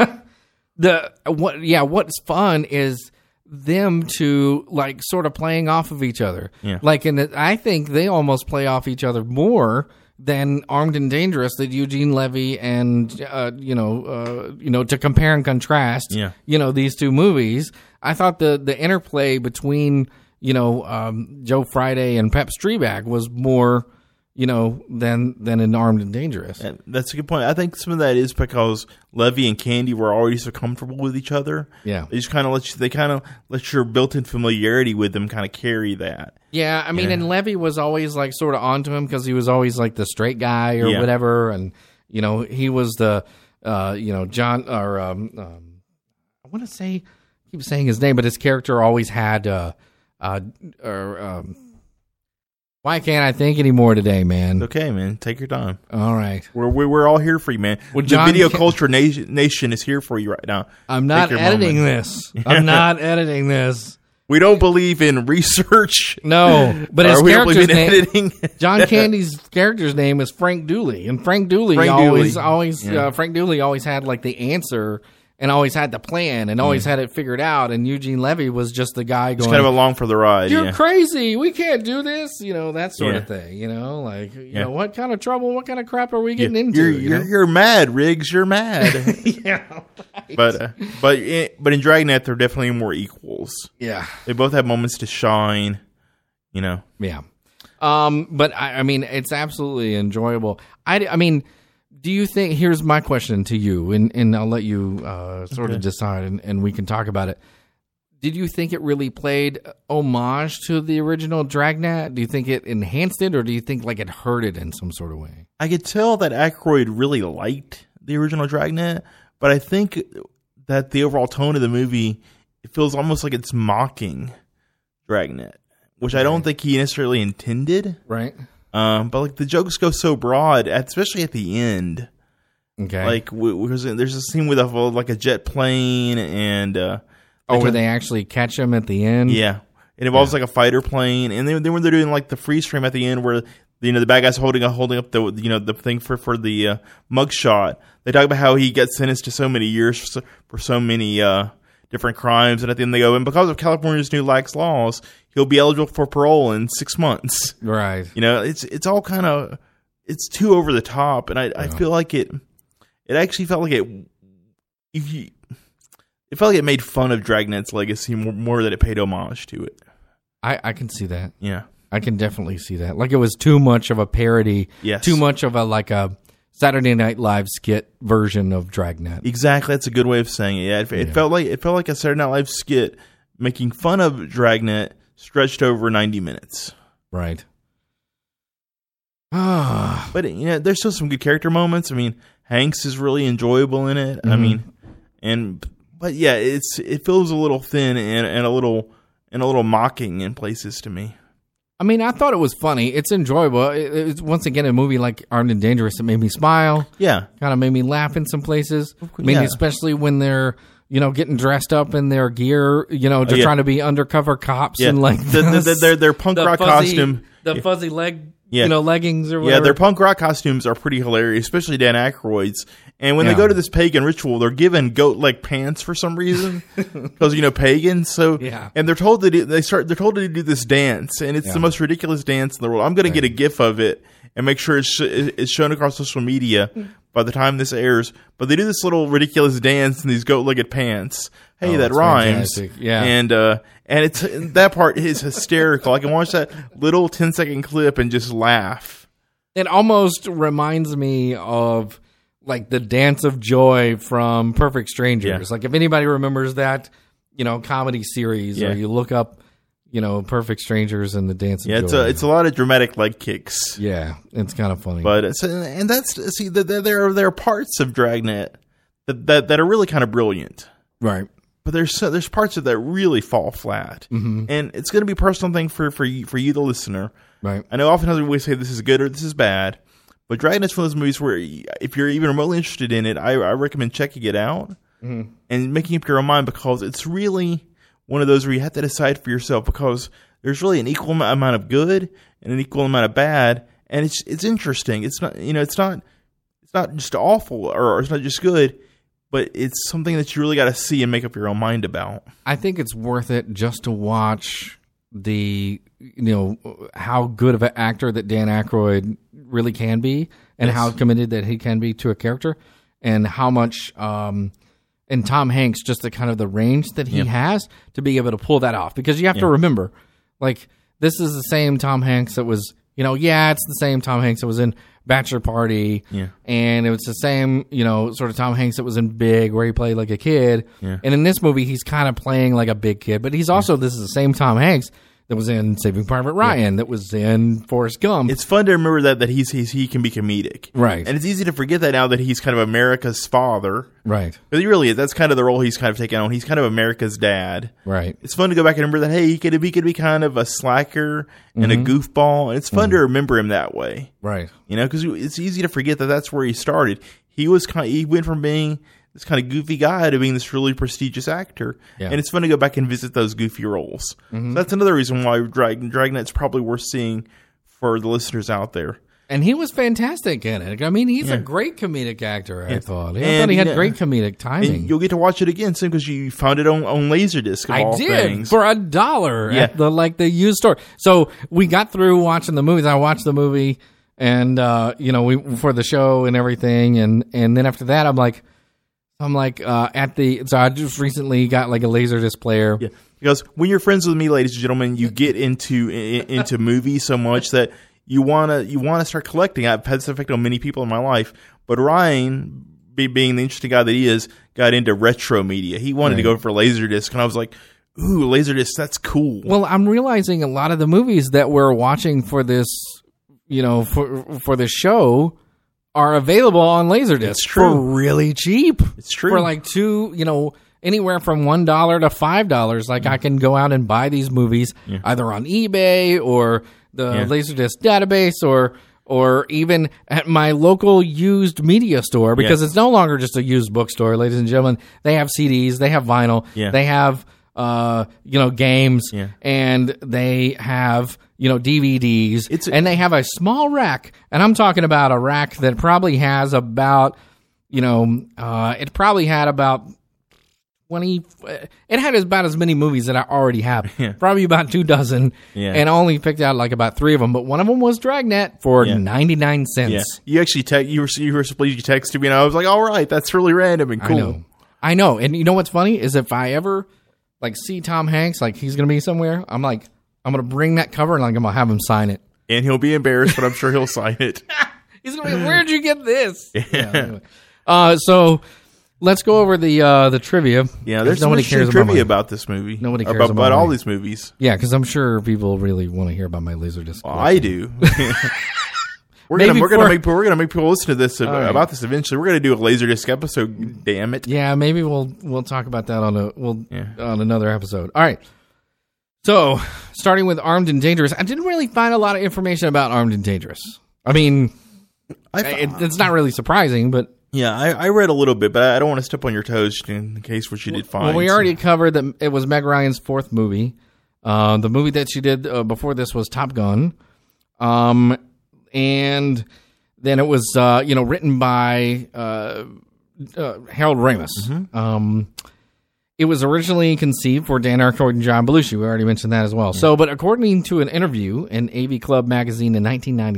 What's fun is them to like sort of playing off of each other. Yeah. Like I think they almost play off each other more than Armed and Dangerous that Eugene Levy and to compare and contrast these two movies. I thought the interplay between Joe Friday and Pep Streebak was more than in Armed and Dangerous. And that's a good point. I think some of that is because Levy and Candy were already so comfortable with each other. Yeah, they just kind of let your built-in familiarity with them kind of carry that. Yeah, I mean, and Levy was always like sort of onto him because he was always like the straight guy or whatever, and he was the John or I want to say keep saying his name, but his character always had why can't I think anymore today, man? Okay, man. Take your time. All right. We're all here for you, man. Well, the Video Culture Nation is here for you right now. I'm not editing this. I'm not editing this. We don't believe in research. No, but his character's name, editing. John Candy's character's name is Frank Dooley, and Frank Dooley always had like the answer. And always had the plan and always had it figured out. And Eugene Levy was just the guy going, it's kind of along for the ride. You're crazy. We can't do this. That sort of thing. What kind of trouble, what kind of crap are we getting into? You're mad, Riggs. You're mad. Yeah. Right. But in Dragnet, they're definitely more equals. Yeah. They both have moments to shine, Yeah. But I mean, it's absolutely enjoyable. I mean, do you think, here's my question to you, and I'll let you sort of decide, and we can talk about it. Did you think it really played homage to the original Dragnet? Do you think it enhanced it, or do you think like it hurt it in some sort of way? I could tell that Aykroyd really liked the original Dragnet, but I think that the overall tone of the movie, it feels almost like it's mocking Dragnet, which I don't think he necessarily intended. Right. But like the jokes go so broad, especially at the end. Okay. Like there's a scene with a jet plane and where they actually catch him at the end. Yeah, it involves like a fighter plane, and then when they're doing like the freeze frame at the end, where the bad guy's holding up the thing for the mugshot. They talk about how he gets sentenced to so many years for so many different crimes, and at the end they go, and because of California's new lax laws, he'll be eligible for parole in 6 months. Right. It's all kind of, it's too over the top, and I feel like it actually felt like it felt like it made fun of Dragnet's legacy more than it paid homage to it. I can see that. Yeah. I can definitely see that. Like it was too much of a parody. Yes. Too much of a Saturday Night Live skit version of Dragnet. Exactly. That's a good way of saying it. Yeah. It felt like a Saturday Night Live skit making fun of Dragnet stretched over 90 minutes. Right. But there's still some good character moments. I mean, Hanks is really enjoyable in it. Mm-hmm. But it feels a little thin and a little mocking in places to me. I mean, I thought it was funny. It's enjoyable. It's once again a movie like Armed and Dangerous. It made me smile. Yeah, kind of made me laugh in some places. I mean, especially when they're getting dressed up in their gear. They're trying to be undercover cops and like their punk rock costume, the fuzzy leg. Leggings or whatever. Yeah, their punk rock costumes are pretty hilarious, especially Dan Aykroyd's. And when they go to this pagan ritual, they're given goat leg pants for some reason because pagans. So and they're told to do this dance, and it's the most ridiculous dance in the world. I'm going to get a GIF of it and make sure it's shown across social media by the time this airs. But they do this little ridiculous dance in these goat-legged pants. Hey, that rhymes. Fantastic. Yeah, and it's that part is hysterical. I can watch that little 10-second clip and just laugh. It almost reminds me of like the Dance of Joy from Perfect Strangers. Like if anybody remembers that, comedy series, or you look up, Perfect Strangers and the Dance of Joy. It's a lot of dramatic leg kicks. Yeah, it's kind of funny. But there are parts of Dragnet that are really kind of brilliant. Right. But there's parts of that really fall flat, and it's going to be a personal thing for you, the listener. Right. I know oftentimes we say this is good or this is bad, but Dragnet's one of those movies where if you're even remotely interested in it, I recommend checking it out and making up your own mind, because it's really one of those where you have to decide for yourself, because there's really an equal amount of good and an equal amount of bad, and it's interesting. It's not it's not just awful or it's not just good. But it's something that you really got to see and make up your own mind about. I think it's worth it just to watch the, how good of an actor that Dan Aykroyd, really can be, and how committed that he can be to a character, and how much and Tom Hanks, just the kind of the range that he has to be able to pull that off. Because you have to remember, like, this is the same Tom Hanks that was, it's the same Tom Hanks that was in Bachelor Party, and it was the same, sort of Tom Hanks that was in Big, where he played like a kid. And in this movie, he's kind of playing like a big kid, but he's also, this is the same Tom Hanks that was in Saving Private Ryan, that was in Forrest Gump. It's fun to remember that he can be comedic. Right. And it's easy to forget that now that he's kind of America's father. Right. But he really is. That's kind of the role he's kind of taken on. He's kind of America's dad. Right. It's fun to go back and remember that, hey, he could be kind of a slacker and a goofball. And it's fun to remember him that way. Right. Because it's easy to forget that that's where he started. He went from being this kind of goofy guy to being this really prestigious actor. Yeah. And it's fun to go back and visit those goofy roles. So that's another reason why Dragnet's probably worth seeing for the listeners out there. And he was fantastic in it. I mean, he's a great comedic actor, I thought. I thought he had great comedic timing. And you'll get to watch it again soon because you found it on Laserdisc. I did, for $1 at the used store. So we got through watching the movies. I watched the movie and, we for the show and everything. And then after that, so I just recently got like a Laserdisc player. Yeah, because when you're friends with me, ladies and gentlemen, you get into movies so much that you wanna start collecting. I've had this effect on many people in my life, but Ryan, being the interesting guy that he is, got into retro media. He wanted to go for Laserdisc, and I was like, ooh, Laserdisc, that's cool. Well, I'm realizing a lot of the movies that we're watching for this, for this show, are available on Laserdisc for really cheap. It's true. For like anywhere from $1 to $5. Like I can go out and buy these movies either on eBay or the Laserdisc database or even at my local used media store, because it's no longer just a used bookstore, ladies and gentlemen. They have CDs, they have vinyl, they have games, and they have DVDs, and they have a small rack, and I'm talking about a rack that probably has about, it probably had about 20, it had about as many movies that I already have, probably about 24, and I only picked out like about 3 of them, but one of them was Dragnet for 99 cents. Yeah. You actually you were so pleased you texted me, and I was like, all right, that's really random and cool. I know, and you know what's funny is if I ever like see Tom Hanks, like he's going to be somewhere, I'm going to bring that cover and I'm going to have him sign it. And he'll be embarrassed, but I'm sure he'll sign it. He's going to be, where'd you get this? Anyway. So let's go over the trivia. Yeah, there's nobody cares trivia about this movie. Nobody cares about all these movies. Yeah, because I'm sure people really want to hear about my Laserdisc. Well, I do. We're gonna make people listen to this about this eventually. We're gonna do a Laserdisc episode. Damn it! Yeah, maybe we'll talk about that on another episode. All right. So starting with Armed and Dangerous, I didn't really find a lot of information about Armed and Dangerous. I mean, it's not really surprising, but yeah, I read a little bit, but I don't want to step on your toes in case what you did find. Well, we already covered that it was Meg Ryan's 4th movie. The movie that she did before this was Top Gun. And then it was, written by Harold Ramis. Mm-hmm. It was originally conceived for Dan Aykroyd and John Belushi. We already mentioned that as well. Yeah. So, but according to an interview in AV Club magazine in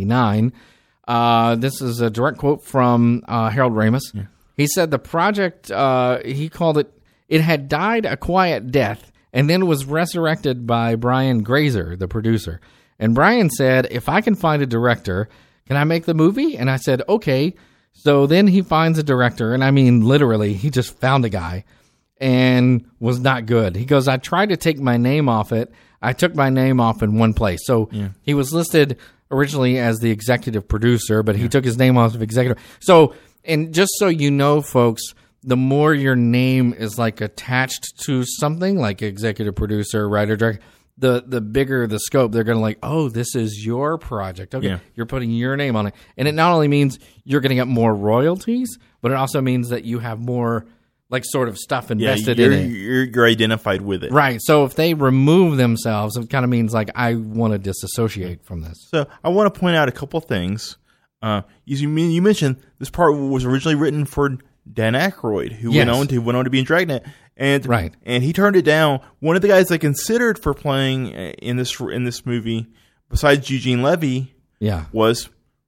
1999, this is a direct quote from Harold Ramis. Yeah. He said the project, he called it had died a quiet death and then was resurrected by Brian Grazer, the producer. And Brian said, if I can find a director, can I make the movie? And I said, okay. So then he finds a director, and I mean, literally, he just found a guy and was not good. He goes, I tried to take my name off it. I took my name off in one place. So he was listed originally as the executive producer, but he took his name off of executive. So, and just so you know, folks, the more your name is like attached to something like executive producer, writer, director, the bigger the scope. They're going to like, oh, this is your project. Okay, you're putting your name on it. And it not only means you're going to get more royalties, but it also means that you have more like sort of stuff invested in it. You're identified with it. Right. So if they remove themselves, it kind of means like I want to disassociate from this. So I want to point out a couple things. You mentioned this part was originally written for Dan Aykroyd, who went on to be in Dragnet. And he turned it down. One of the guys they considered for playing in this movie, besides Eugene Levy, was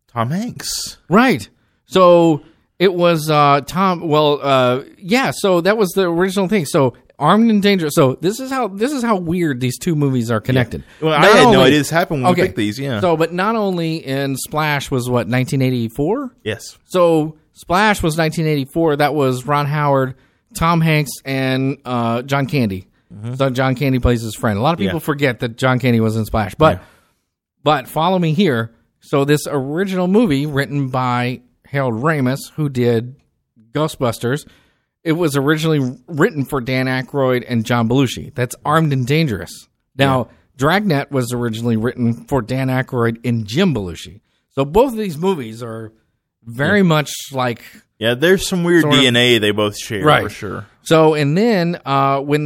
Tom Hanks. Right. So it was Tom. Well, yeah. So that was the original thing. So Armed and Dangerous. So this is how weird these two movies are connected. Well, I had no idea this happened when we picked these. Yeah. So, but not only in Splash was what 1984. Yes. So Splash was 1984. That was Ron Howard, Tom Hanks, and John Candy. Mm-hmm. So John Candy plays his friend. A lot of people forget that John Candy was in Splash. But follow me here. So this original movie written by Harold Ramis, who did Ghostbusters, it was originally written for Dan Aykroyd and John Belushi. That's Armed and Dangerous. Now, Dragnet was originally written for Dan Aykroyd and Jim Belushi. So both of these movies are very much like... Yeah, there's some weird DNA they both share, for sure. So, and then when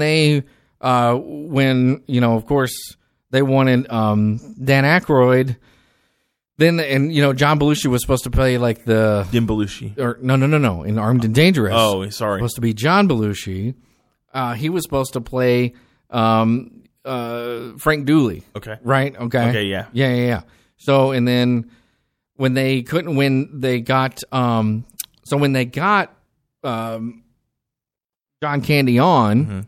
of course, they wanted Dan Aykroyd... Then, John Belushi was supposed to play like the... Jim Belushi. Or, no. In Armed and Dangerous. Oh, sorry. Supposed to be John Belushi. He was supposed to play Frank Dooley. Okay. Right? Okay. Okay, yeah. Yeah. So, and then when they got John Candy on... Mm-hmm.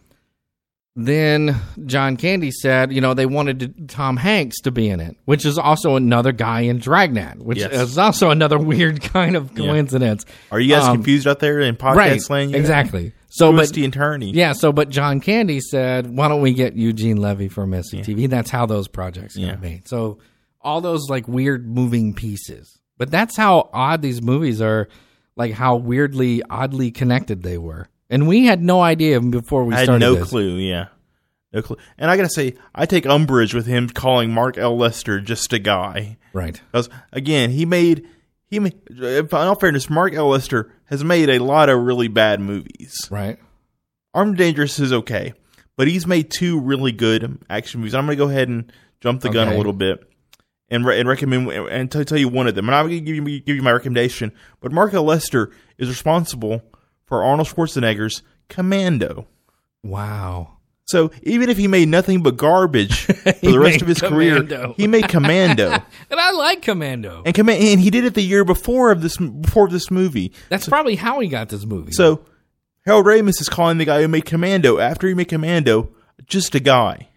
Then John Candy said, they wanted Tom Hanks to be in it, which is also another guy in Dragnet, which is also another weird kind of coincidence. Are you guys confused out there in podcast land? Right, exactly. So, Twisty and turny. Yeah, but John Candy said, why don't we get Eugene Levy from SCTV? Yeah. That's how those projects got made. So all those like weird moving pieces. But that's how odd these movies are, like how oddly connected they were. And we had no idea before we started this. I had no clue, yeah. No clue. And I got to say, I take umbrage with him calling Mark L. Lester just a guy. Right. Because, again, he made, in all fairness, Mark L. Lester has made a lot of really bad movies. Right. Armed and Dangerous is okay. But he's made two really good action movies. I'm going to go ahead and jump the gun a little bit and recommend and tell you one of them. And I'm going to give you my recommendation. But Mark L. Lester is responsible for Arnold Schwarzenegger's Commando. Wow. So even if he made nothing but garbage for the rest of his career, he made Commando. And I like Commando. And he did it the year before this movie. That's probably how he got this movie. So Harold Ramis is calling the guy who made Commando, after he made Commando, just a guy.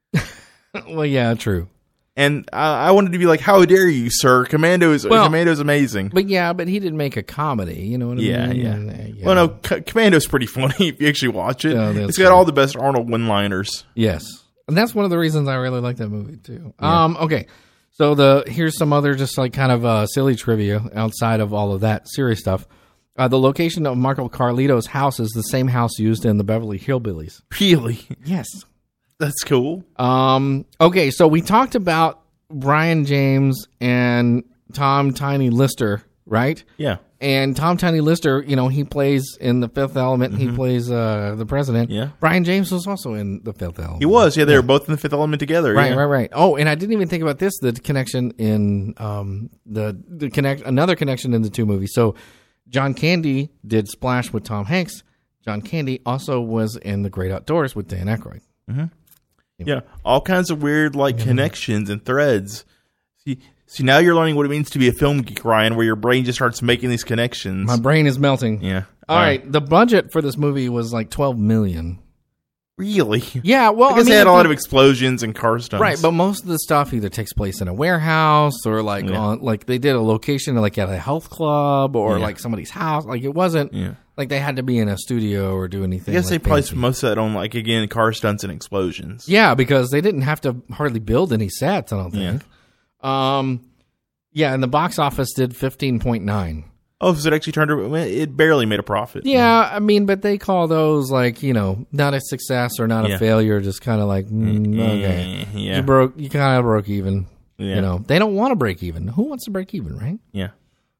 Well, yeah, true. And I wanted to be like, how dare you, sir? Commando is amazing. But he didn't make a comedy. You know what I mean? Yeah. Well, no, Commando's pretty funny if you actually watch it. It's got all the best Arnold one-liners. Yes. And that's one of the reasons I really like that movie, too. Yeah. Okay. So here's some other just like kind of silly trivia outside of all of that serious stuff. The location of Marco Carlito's house is the same house used in the Beverly Hillbillies. Really? Yes. That's cool. Okay, so we talked about Brian James and Tom Tiny Lister, right? Yeah. And Tom Tiny Lister, he plays in The Fifth Element. Mm-hmm. He plays the president. Yeah. Brian James was also in The Fifth Element. He was. Yeah, they were both in The Fifth Element together. Right. Oh, and I didn't even think about this, the connection in another connection in the two movies. So John Candy did Splash with Tom Hanks. John Candy also was in The Great Outdoors with Dan Aykroyd. Mm-hmm. Yeah, all kinds of weird connections and threads. See, now you're learning what it means to be a film geek, Ryan, where your brain just starts making these connections. My brain is melting. Yeah. All right. The budget for this movie was like $12 million. Really? Yeah. Well, I guess they had a lot of explosions and car stunts. Right, but most of the stuff either takes place in a warehouse or they did a location like at a health club or like somebody's house. Like it wasn't like they had to be in a studio or do anything. I guess they placed most of that on again car stunts and explosions. Yeah, because they didn't have to hardly build any sets. I don't think. Yeah, and the box office did 15.9. Oh, so it actually it barely made a profit. Yeah, I mean, but they call those not a success or not a failure, just kind of like, okay. Yeah. You kind of broke even. Yeah. They don't want to break even. Who wants to break even, right? Yeah.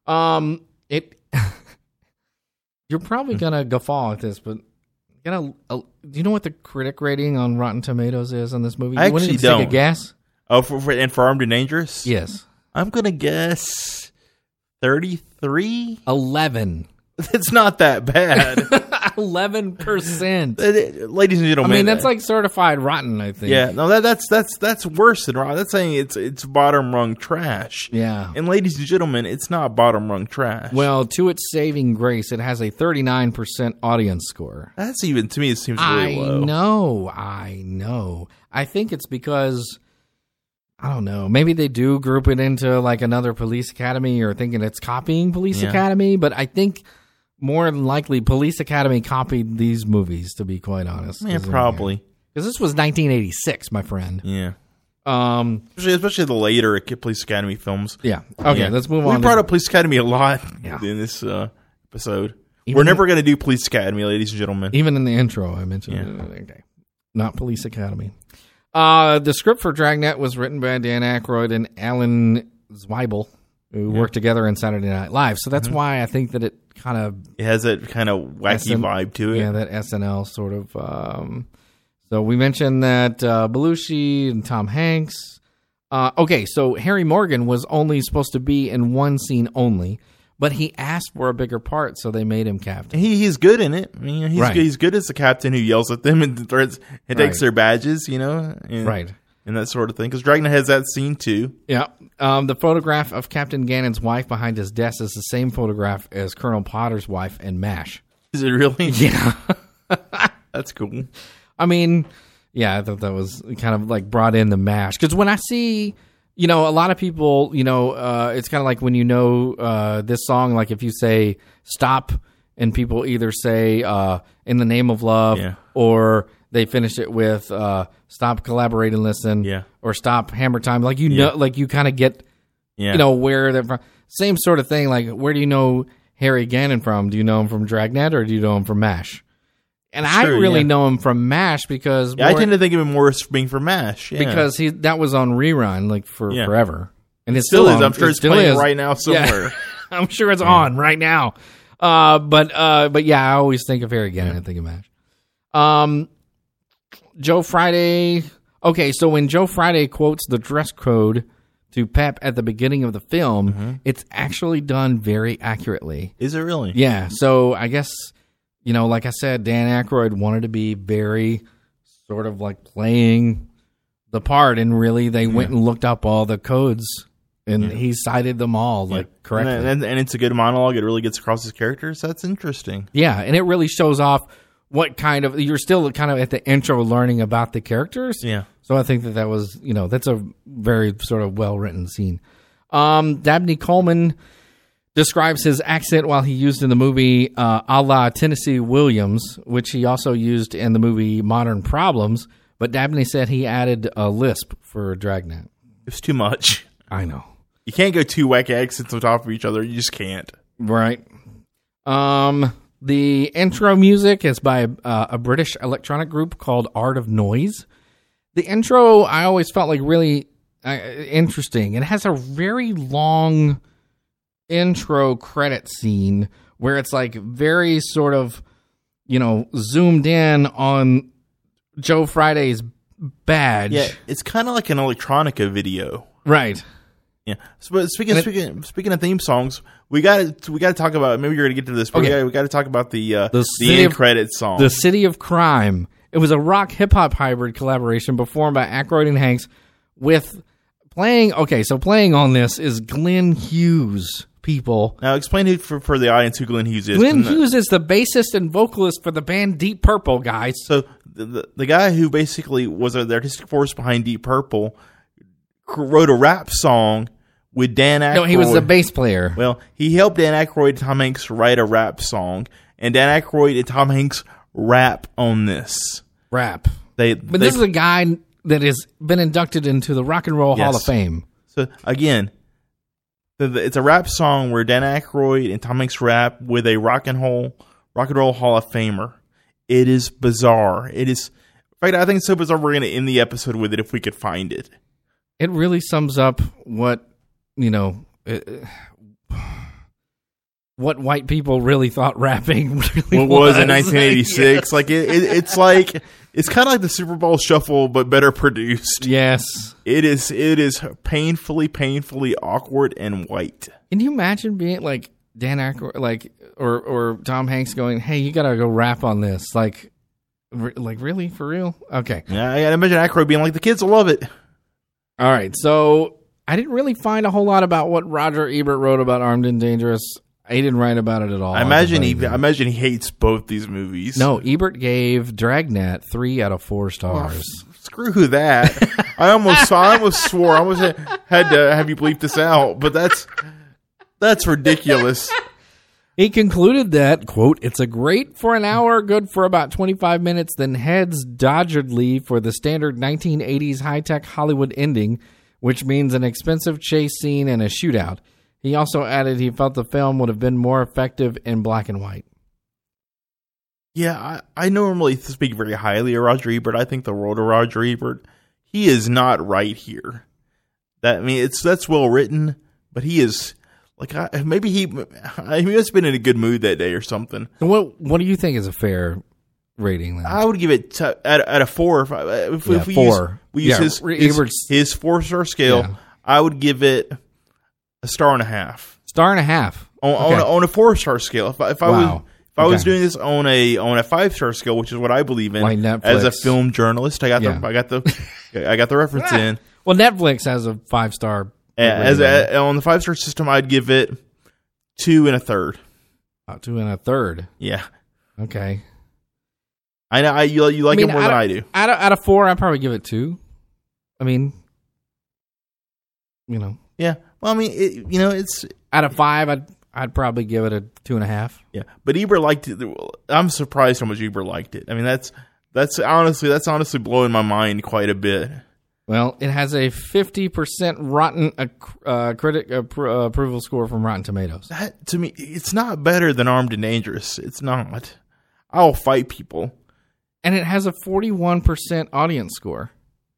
You're probably going to guffaw at this, but do you know what the critic rating on Rotten Tomatoes is on this movie? I actually don't. Take a guess? Oh, for Armed and Dangerous? Yes. I'm going to guess 33? 11. It's not that bad. 11%. Ladies and gentlemen, I mean, that's like certified rotten, I think. Yeah, no, that's worse than rotten. That's saying it's bottom rung trash. Yeah. And ladies and gentlemen, it's not bottom rung trash. Well, to its saving grace, it has a 39% audience score. That's even, to me, it seems really low. I know. I think it's because, I don't know, maybe they do group it into like another Police Academy or thinking it's copying Police Academy, but I think more than likely Police Academy copied these movies, to be quite honest. Yeah, probably. Because this was 1986, my friend. Yeah. Especially the later Police Academy films. Yeah. Okay, let's move on. We brought up Police Academy a lot in this episode. We're never going to do Police Academy, ladies and gentlemen. Even in the intro, I mentioned it. Okay. Not Police Academy. The script for Dragnet was written by Dan Aykroyd and Alan Zweibel, who worked together in Saturday Night Live. So that's why I think that it has that kind of wacky vibe to it. Yeah, that SNL sort of. So we mentioned that Belushi and Tom Hanks. Okay, so Harry Morgan was only supposed to be in one scene only, but he asked for a bigger part, so they made him captain. He's good in it. I mean, he's good as the captain who yells at them and threats and takes their badges, and that sort of thing. Because Dragnet has that scene too. Yeah. The photograph of Captain Gannon's wife behind his desk is the same photograph as Colonel Potter's wife in MASH. Is it really? Yeah. That's cool. I mean, yeah, I thought that was kind of like brought in the MASH. Because when I see, a lot of people, it's kind of like when this song, like if you say stop and people either say in the name of love or they finish it with stop, collaborate, and listen or stop, hammer time. Like, like you kind of get, where they're from. Same sort of thing. Like, where do you know Harry Gannon from? Do you know him from Dragnet or do you know him from MASH? And I really know him from MASH because... I tend to think of him more as being from MASH. Yeah. Because that was on rerun like forever. And it still is. I'm sure it's playing right now somewhere. Yeah. I'm sure it's on right now. But yeah, I always think of Harry Gannon and think of MASH. Joe Friday... Okay, so when Joe Friday quotes the dress code to Pep at the beginning of the film, it's actually done very accurately. Is it really? Yeah, so I guess... like I said, Dan Aykroyd wanted to be very sort of like playing the part, and really they went and looked up all the codes, and he cited them all correctly. And it's a good monologue. It really gets across his characters. That's interesting. Yeah, and it really shows off what kind of... You're still kind of at the intro learning about the characters. Yeah. So I think that was, that's a very sort of well-written scene. Dabney Coleman describes his accent while he used in the movie a la Tennessee Williams, which he also used in the movie Modern Problems, but Dabney said he added a lisp for Dragnet. It's too much. I know. You can't go two wacky accents on top of each other. You just can't. Right. The intro music is by a British electronic group called Art of Noise. The intro, I always felt like really interesting. It has a very long intro credit scene where it's like very sort of, zoomed in on Joe Friday's badge. Yeah, it's kind of like an electronica video. Right. Yeah. But speaking of theme songs, we got to talk about, maybe you're going to get to this, but we got to talk about the end credits song. The City of Crime. It was a rock hip hop hybrid collaboration performed by Aykroyd and Hanks with playing on this is Glenn Hughes. People. Now, explain for the audience who Glenn Hughes is. Glenn Hughes is the bassist and vocalist for the band Deep Purple, guys. So the guy who basically was the artistic force behind Deep Purple wrote a rap song with Dan Aykroyd. No, he was the bass player. Well, he helped Dan Aykroyd and Tom Hanks write a rap song, and Dan Aykroyd and Tom Hanks rap on this. Rap. This is a guy that has been inducted into the Rock and Roll Hall of Fame. So, again... It's a rap song where Dan Aykroyd and Tom Hanks rap with a Rock and Roll Hall of Famer. It is bizarre. It is. In fact, I think it's so bizarre we're going to end the episode with it if we could find it. It really sums up what what white people really thought rapping really was in 1986. Yes. Like it's like it's kind of like the Super Bowl Shuffle, but better produced. Yes, it is painfully awkward and white. Can you imagine being like Dan Aykroyd, like, or Tom Hanks going, "Hey, you gotta go rap on this." Like really for real? Okay. Yeah, I imagine Aykroyd being like, "The kids will love it." All right. So I didn't really find a whole lot about what Roger Ebert wrote about Armed and Dangerous. He didn't write about it at all. I imagine he hates both these movies. No, Ebert gave Dragnet 3 out of 4 stars. Screw that. I almost swore. I almost had to have you bleep this out, but that's ridiculous. He concluded that, quote, "It's a great for an hour, good for about 25 minutes, then heads dodgedly for the standard 1980s high-tech Hollywood ending, which means an expensive chase scene and a shootout." He also added he felt the film would have been more effective in black and white. Yeah, I normally speak very highly of Roger Ebert. I think the world of Roger Ebert. He is not right here. That's well written, but he is like maybe he must have been in a good mood that day or something. What do you think is a fair rating then? I would give it at a 4 or 5. If we 4. We use his 4-star scale. Yeah. I would give it a 1.5 stars. 1.5 stars. On a 4-star scale. If I was doing this on a 5-star scale, which is what I believe in, like Netflix. As a film journalist, I got the reference in. Well, Netflix has a 5-star. On the 5-star system, I'd give it 2 1/3. 2 1/3. Yeah. Okay. I know you like it more than I do. Out of 4, I'd probably give it 2. I mean, Yeah. Well, I mean, it's out of 5, I'd probably give it a 2.5. Yeah, but Ebert liked it. I'm surprised how much Ebert liked it. I mean, that's honestly blowing my mind quite a bit. Well, it has a 50% rotten critic approval score from Rotten Tomatoes. That, to me, it's not better than Armed and Dangerous. It's not. I'll fight people. And it has a 41% audience score.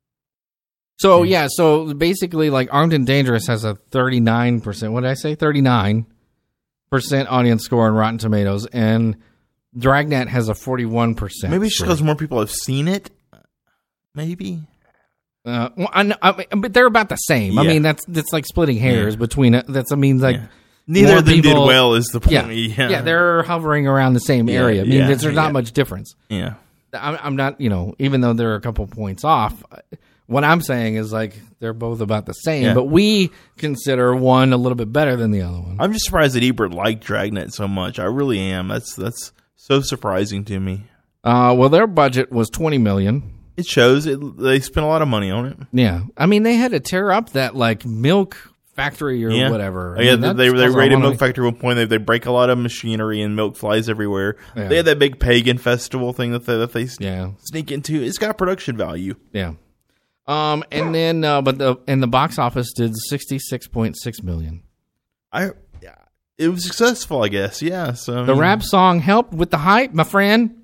So, so basically, like, Armed and Dangerous has a 39%. What did I say? 39% audience score on Rotten Tomatoes. And Dragnet has a 41%. Maybe it's just because more people have seen it. Maybe. But they're about the same. Yeah. I mean, that's like splitting hairs between it. Neither of them did well is the point. Yeah, they're hovering around the same area. I mean, there's not much difference. Yeah. I'm not, even though they're a couple points off, what I'm saying is like they're both about the same, but we consider one a little bit better than the other one. I'm just surprised that Ebert liked Dragnet so much. I really am. That's so surprising to me. Well, their budget was $20 million. It shows. They spent a lot of money on it. Yeah, I mean they had to tear up that like milk factory or whatever. They raided milk factory at one point. They break a lot of machinery and milk flies everywhere. Yeah. They had that big pagan festival thing that they sneak into. It's got production value. Yeah. And then the box office did $66.6 million. It was successful, I guess. Yeah. So the rap song helped with the hype, my friend.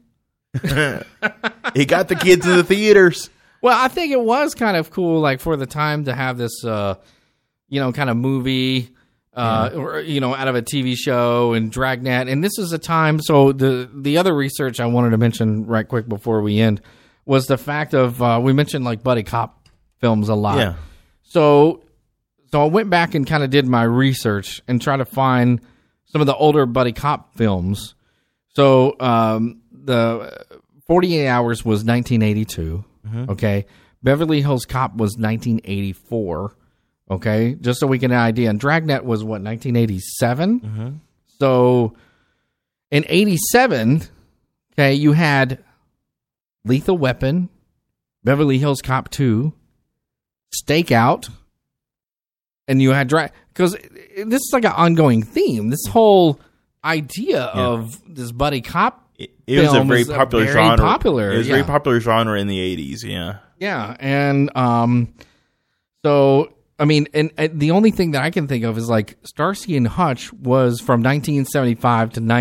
He got the kids in the theaters. Well, I think it was kind of cool, like for the time to have this, kind of movie, or out of a TV show and Dragnet. And this is a time. So the other research I wanted to mention right quick before we end was the fact of we mentioned like buddy cop films a lot. Yeah. So I went back and kind of did my research and tried to find some of the older buddy cop films. So the 48 Hours was 1982. Mm-hmm. Okay. Beverly Hills Cop was 1984. Okay. Just so we get an idea. And Dragnet was what, 1987? Mm-hmm. So in 87, okay, you had Lethal Weapon, Beverly Hills Cop 2, Stakeout, and you had because this is like an ongoing theme. This whole idea of this buddy cop it was a very popular genre. Popular. It was a very popular genre in the 80s, yeah. Yeah, and so I mean, and the only thing that I can think of is like Starsky and Hutch was from 1975 to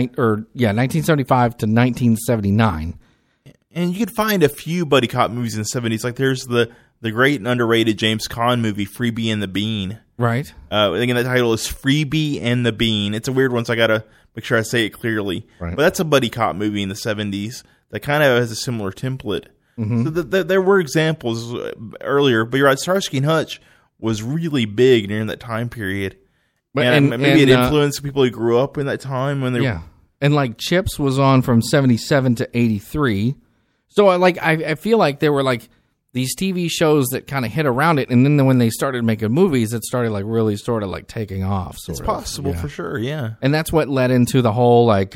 1979. And you could find a few buddy cop movies in the 70s. Like there's the great and underrated James Caan movie, Freebie and the Bean. Right. I think the title is Freebie and the Bean. It's a weird one, so I got to make sure I say it clearly. Right. But that's a buddy cop movie in the 70s that kind of has a similar template. Mm-hmm. So there were examples earlier, but you're right, Starsky and Hutch was really big during that time period. And maybe it influenced people who grew up in that time when they yeah. And like Chips was on from 77 to 83. So I feel like there were like these TV shows that kind of hit around it, and then when they started making movies, it started like really sort of like taking off. It's possible for sure, yeah. And that's what led into the whole like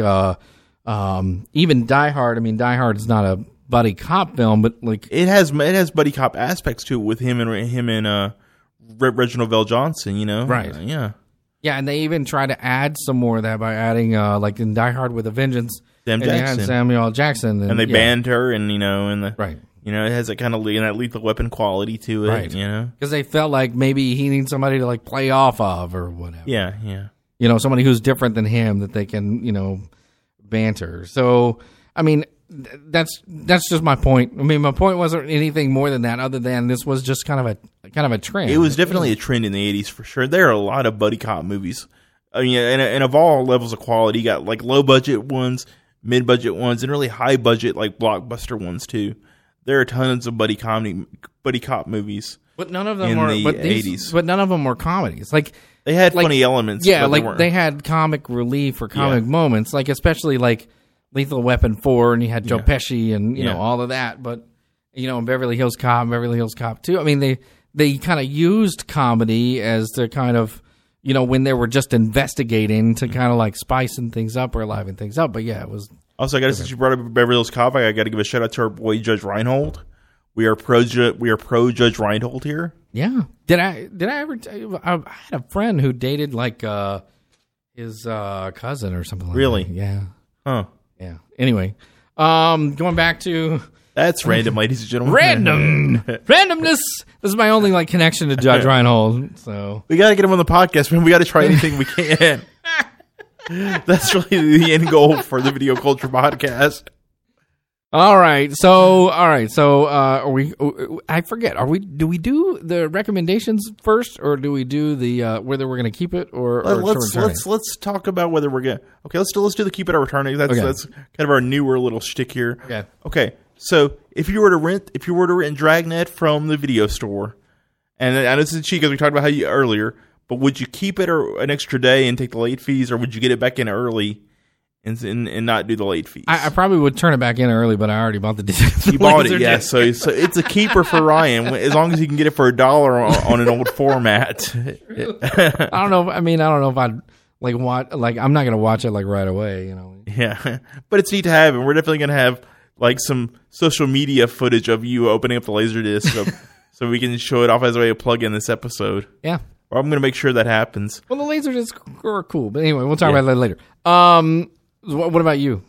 even Die Hard. I mean, Die Hard is not a buddy cop film, but like it has buddy cop aspects to it with him and Reginald VelJohnson, you know, right? Yeah, yeah, and they even try to add some more of that by adding like in Die Hard with a Vengeance, Samuel L. Jackson, and they banned her, and right. You know, it has a kind of that Lethal Weapon quality to it, right. You know? Because they felt like maybe he needs somebody to, like, play off of or whatever. Yeah, yeah. You know, somebody who's different than him that they can, you know, banter. So, I mean, that's just my point. I mean, my point wasn't anything more than that other than this was just kind of a trend. It was definitely a trend in the 80s for sure. There are a lot of buddy cop movies. I mean, and of all levels of quality, you got, like, low-budget ones, mid-budget ones, and really high-budget, like, blockbuster ones, too. There are tons of buddy cop movies, but none of them in were the 80s. But none of them were comedies. Like they had funny elements. Yeah, like they had comic relief or comic moments. Like especially like Lethal Weapon 4, and you had Joe Pesci and you know all of that. But you know, Beverly Hills Cop, and Beverly Hills Cop 2. I mean, they kind of used comedy as to kind of you know when they were just investigating to kind of like spicing things up or liven things up. But yeah, it was. Also, since you brought up Beverly Hills Cop, I got to give a shout out to our boy Judge Reinhold. We are pro Judge Reinhold here. Yeah. Did I ever tell you? I had a friend who dated like his cousin or something like really? that. Really? Yeah. Huh. Yeah. Anyway, going back to that's random, ladies and gentlemen. Randomness. This is my only like connection to Judge Reinhold. So we got to get him on the podcast, man. We got to try anything we can. That's really the end goal for the Video Culture Podcast. All right. So are we I forget. Do we do the recommendations first or do we do the whether we're going to keep it or let's talk about whether we're going to. Okay, let's do the keep it or returning. That's kind of our newer little shtick here. Okay. So, if you were to rent Dragnet from the video store, and I know this is cheap because we talked about earlier, but would you keep it an extra day and take the late fees, or would you get it back in early and not do the late fees? I probably would turn it back in early, but I already bought the You bought it, yeah. So it's a keeper for Ryan as long as you can get it for $1 on an old format. I don't know. I don't know if I'd like watch. Like I'm not gonna watch it like right away. You know. Yeah, but it's neat to have, and we're definitely gonna have like some social media footage of you opening up the Laserdisc, so we can show it off as a way to plug in this episode. Yeah. Or I'm going to make sure that happens. Well, the Laserdiscs are cool, but anyway, we'll talk about that later. What about you?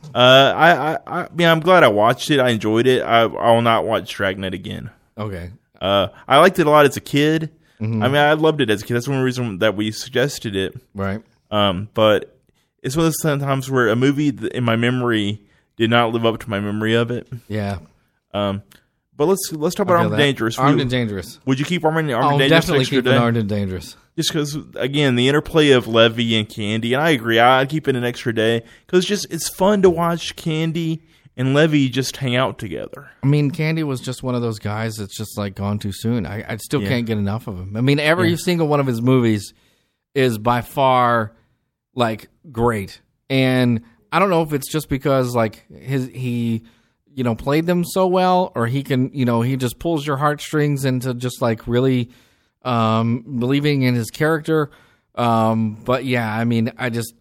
I'm glad I watched it. I enjoyed it. I will not watch Dragnet again. Okay. I liked it a lot as a kid. Mm-hmm. I mean, I loved it as a kid. That's one reason that we suggested it. Right. But it's one of those times where a movie in my memory did not live up to my memory of it. Yeah. But let's talk about Armed and Dangerous. Armed and Dangerous. Would you keep Armed and Dangerous? I'll definitely keep Armed and Dangerous. Just because, again, the interplay of Levy and Candy, and I agree, I'd keep it an extra day because it's fun to watch Candy and Levy just hang out together. I mean, Candy was just one of those guys that's just like gone too soon. I still can't get enough of him. I mean, every single one of his movies is by far like great, and I don't know if it's just because like he played them so well, or he can, he just pulls your heartstrings into just like really believing in his character. But yeah, I mean,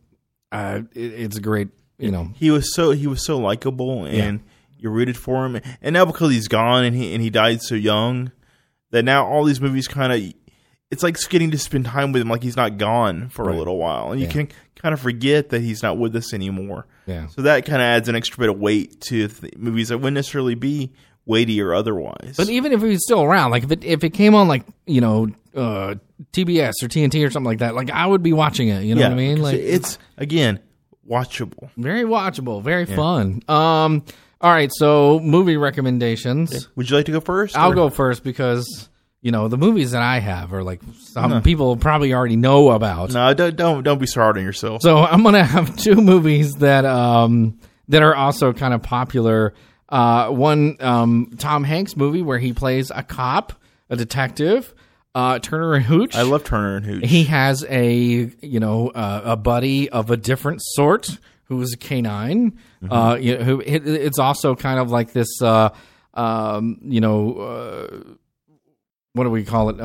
it's great. He was so likable, and you rooted for him. And now because he's gone and he died so young, that now all these movies kind of, it's like getting to spend time with him like he's not gone for a little while, and you can kind of forget that he's not with us anymore. Yeah. So that kind of adds an extra bit of weight to movies that wouldn't necessarily be weighty or otherwise. But even if he was still around, like if it came on like TBS or TNT or something like that, like I would be watching it. You know what I mean? Like it's again watchable, very watchable, very fun. All right, so movie recommendations. Yeah. Would you like to go first? I'll go first because the movies that I have are like some people probably already know about. No, don't be so hard on yourself. So I'm gonna have two movies that are also kind of popular. One Tom Hanks movie where he plays a cop, a detective. Turner and Hooch. I love Turner and Hooch. He has a buddy of a different sort who is a canine. It's also kind of like this. What do we call it?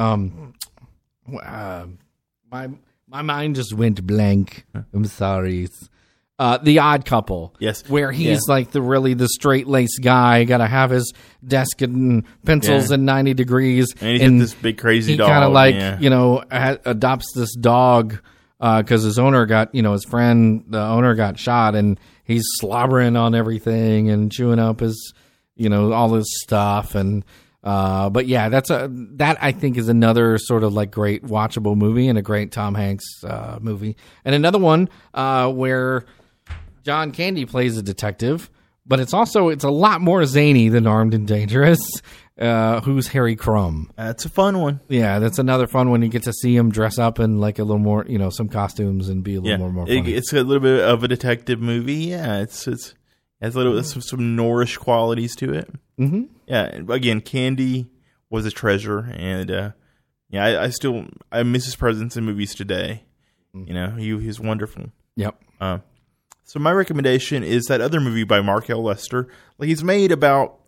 My mind just went blank. I'm sorry. The Odd Couple. Yes. Where he's like the straight-laced guy, got to have his desk and pencils and 90 degrees. And he's this big crazy dog. He kind of like, adopts this dog because his owner got, his friend, the owner got shot, and he's slobbering on everything and chewing up his, all his stuff. And but yeah, that I think is another sort of like great watchable movie and a great Tom Hanks movie. And another one where John Candy plays a detective, but it's a lot more zany than Armed and Dangerous. Who's Harry Crumb? That's a fun one. Yeah, that's another fun one. You get to see him dress up in like a little more, some costumes and be a little more funny. It's a little bit of a detective movie. Yeah, it has a little bit some Norrish qualities to it. Mm-hmm. Yeah, again, Candy was a treasure, and I miss his presence in movies today. He was wonderful. Yep. So my recommendation is that other movie by Mark L. Lester. Like, he's made about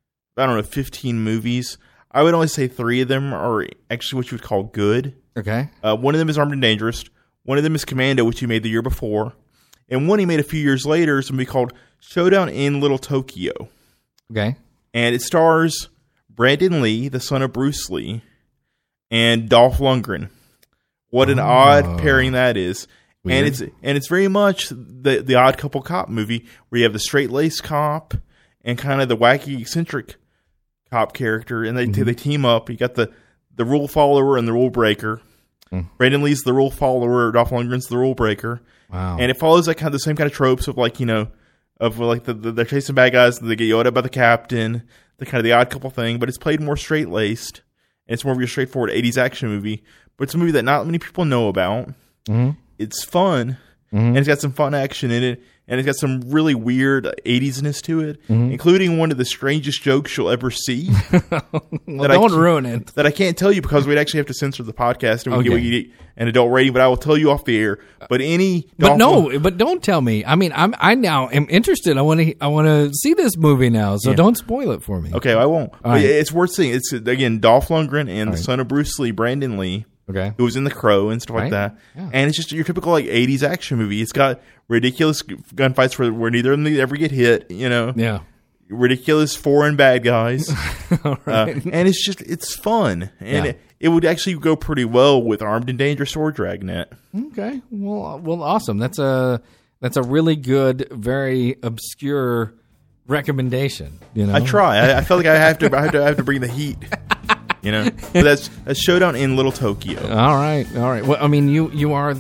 15 movies. I would only say 3 of them are actually what you would call good. Okay. One of them is Armed and Dangerous. One of them is Commando, which he made the year before. And one he made a few years later is a movie called Showdown in Little Tokyo. Okay. And it stars Brandon Lee, the son of Bruce Lee, and Dolph Lundgren. What an odd pairing that is. Weird. And it's very much the Odd Couple cop movie where you have the straight-laced cop and kind of the wacky, eccentric cop character, and they team up. You got the rule follower and the rule breaker. Brandon Lee's the rule follower, Dolph Lundgren's the rule breaker. Wow. And it follows that kind of the same kind of tropes of like, they're chasing bad guys and they get yelled at by the captain, the kind of the Odd Couple thing, but it's played more straight-laced. And it's more of your straightforward 80s action movie, but it's a movie that not many people know about. Mm-hmm. It's fun, and it's got some fun action in it, and it's got some really weird 80s-ness to it, including one of the strangest jokes you'll ever see. Don't ruin it. That I can't tell you because we'd actually have to censor the podcast and we get an adult rating, but I will tell you off the air. But don't tell me. I mean, I now am interested. I want to see this movie now, so don't spoil it for me. Okay, I won't. Right. It's worth seeing. It's, again, Dolph Lundgren and the son of Bruce Lee, Brandon Lee. Okay. Who was in The Crow and stuff like that. Yeah. And it's just your typical like 80s action movie. It's got ridiculous gunfights where neither of them ever get hit, Yeah. Ridiculous foreign bad guys. Right. And it's fun. And it would actually go pretty well with Armed and Dangerous or Dragnet. Okay. Well, awesome. That's a really good, very obscure recommendation. I try. I feel like I have to bring the heat. But that's a Showdown in Little Tokyo. All right. Well, I mean, you are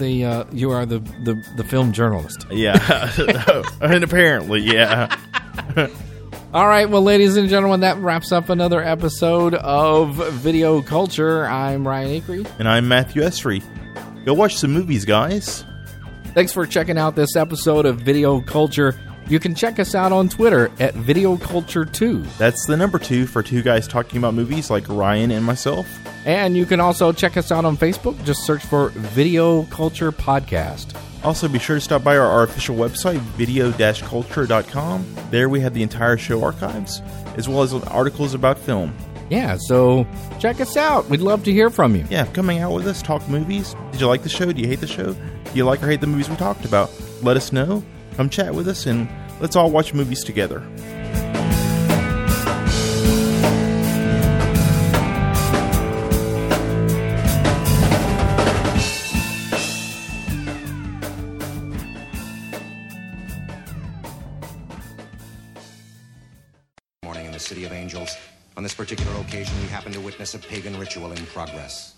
the film journalist. Yeah, and apparently, yeah. All right. Well, ladies and gentlemen, that wraps up another episode of Video Culture. I'm Ryan Acree, and I'm Matthew Esri. Go watch some movies, guys. Thanks for checking out this episode of Video Culture. You can check us out on Twitter at VideoCulture2. That's the number 2 for two guys talking about movies like Ryan and myself. And you can also check us out on Facebook. Just search for Video Culture Podcast. Also, be sure to stop by our official website, video-culture.com. There we have the entire show archives, as well as articles about film. Yeah, so check us out. We'd love to hear from you. Yeah, come hang out with us, talk movies. Did you like the show? Do you hate the show? Do you like or hate the movies we talked about? Let us know. Come chat with us, and let's all watch movies together. Morning in the City of Angels. On this particular occasion, we happen to witness a pagan ritual in progress.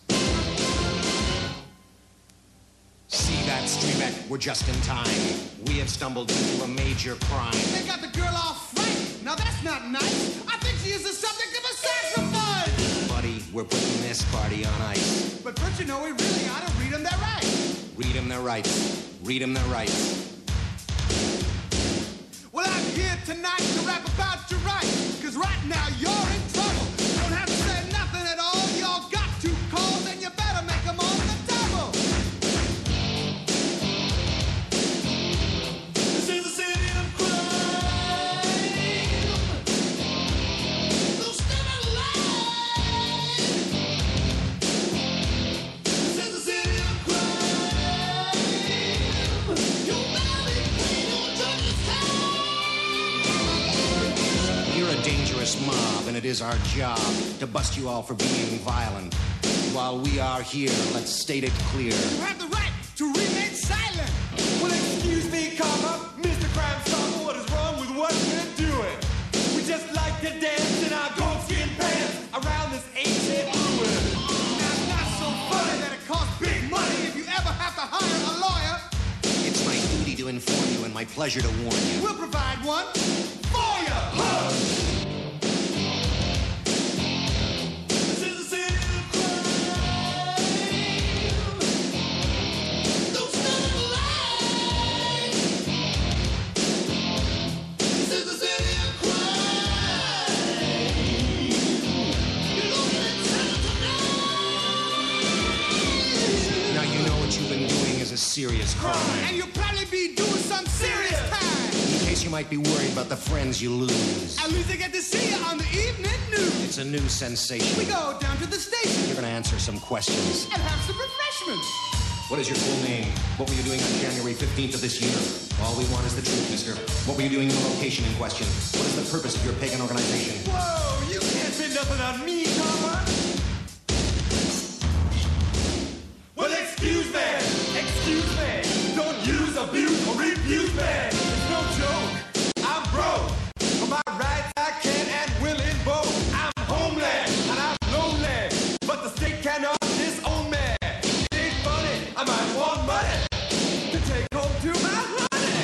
See that, Streamek? We're just in time. We have stumbled into a major crime. They got the girl all frightened. Now that's not nice. I think she is the subject of a sacrifice. Buddy, we're putting this party on ice. But first, we really ought to read them their rights. Read them their rights. Read them their rights. Well, I'm here tonight to rap about your rights. Cause right now you're in trouble. Don't have to say nothing at all. Y'all got to call it is our job to bust you all for being violent. While we are here, let's state it clear. You have the right to remain silent. Well, excuse me, comma, Mr. Crime Stopper, what is wrong with what we're doing? We just like to dance in our goatskin pants around this ancient ruin. Now, it's not so funny that it costs big money if you ever have to hire a lawyer. It's my duty to inform you and my pleasure to warn you. We'll provide one for you. This is the city of crime. Don't stand in line. This is the city of crime. You're looking at tonight. Now you know what you've been doing is a serious crime. And you'll probably be doing some serious time. In case you might be worried about the friends you lose. At least I get to see you on the evening news. It's a new sensation. We go down to the station You're gonna answer some questions. and have some refreshments. What is your full name? What were you doing on January 15th of this year? All we want is the truth, mister. What were you doing in the location in question? What is the purpose of your pagan organization? Whoa, you can't pin nothing on me, comma. Well, excuse me. Don't use, abuse, or refuse me. It's no joke. I'm broke. For my rights, I can and will invoke. I'm homeless and I'm lonely, but the state cannot disown me. It ain't funny. I might want money to take home to my honey.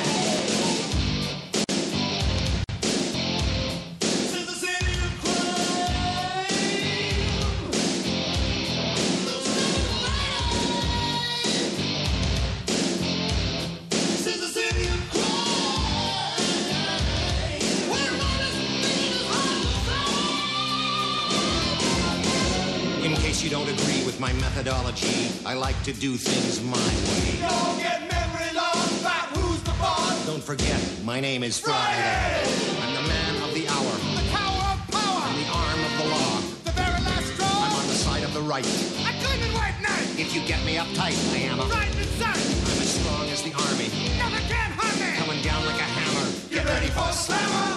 This is the city of crime. This is the city of crime. We're not as mean as Hollywood. In case you don't agree with my methodology, I like to do things my way. Don't get memory loss about who's the boss. Don't forget, my name is Friday. I'm the man of the hour. The tower of power. I'm the arm of the law. The very last I'm straw. on the side of the right. A gleaming white knight. If you get me uptight, I am. Right inside. I'm as strong as the army. Nothing can harm me. Coming down like a hammer. Get ready for slammer.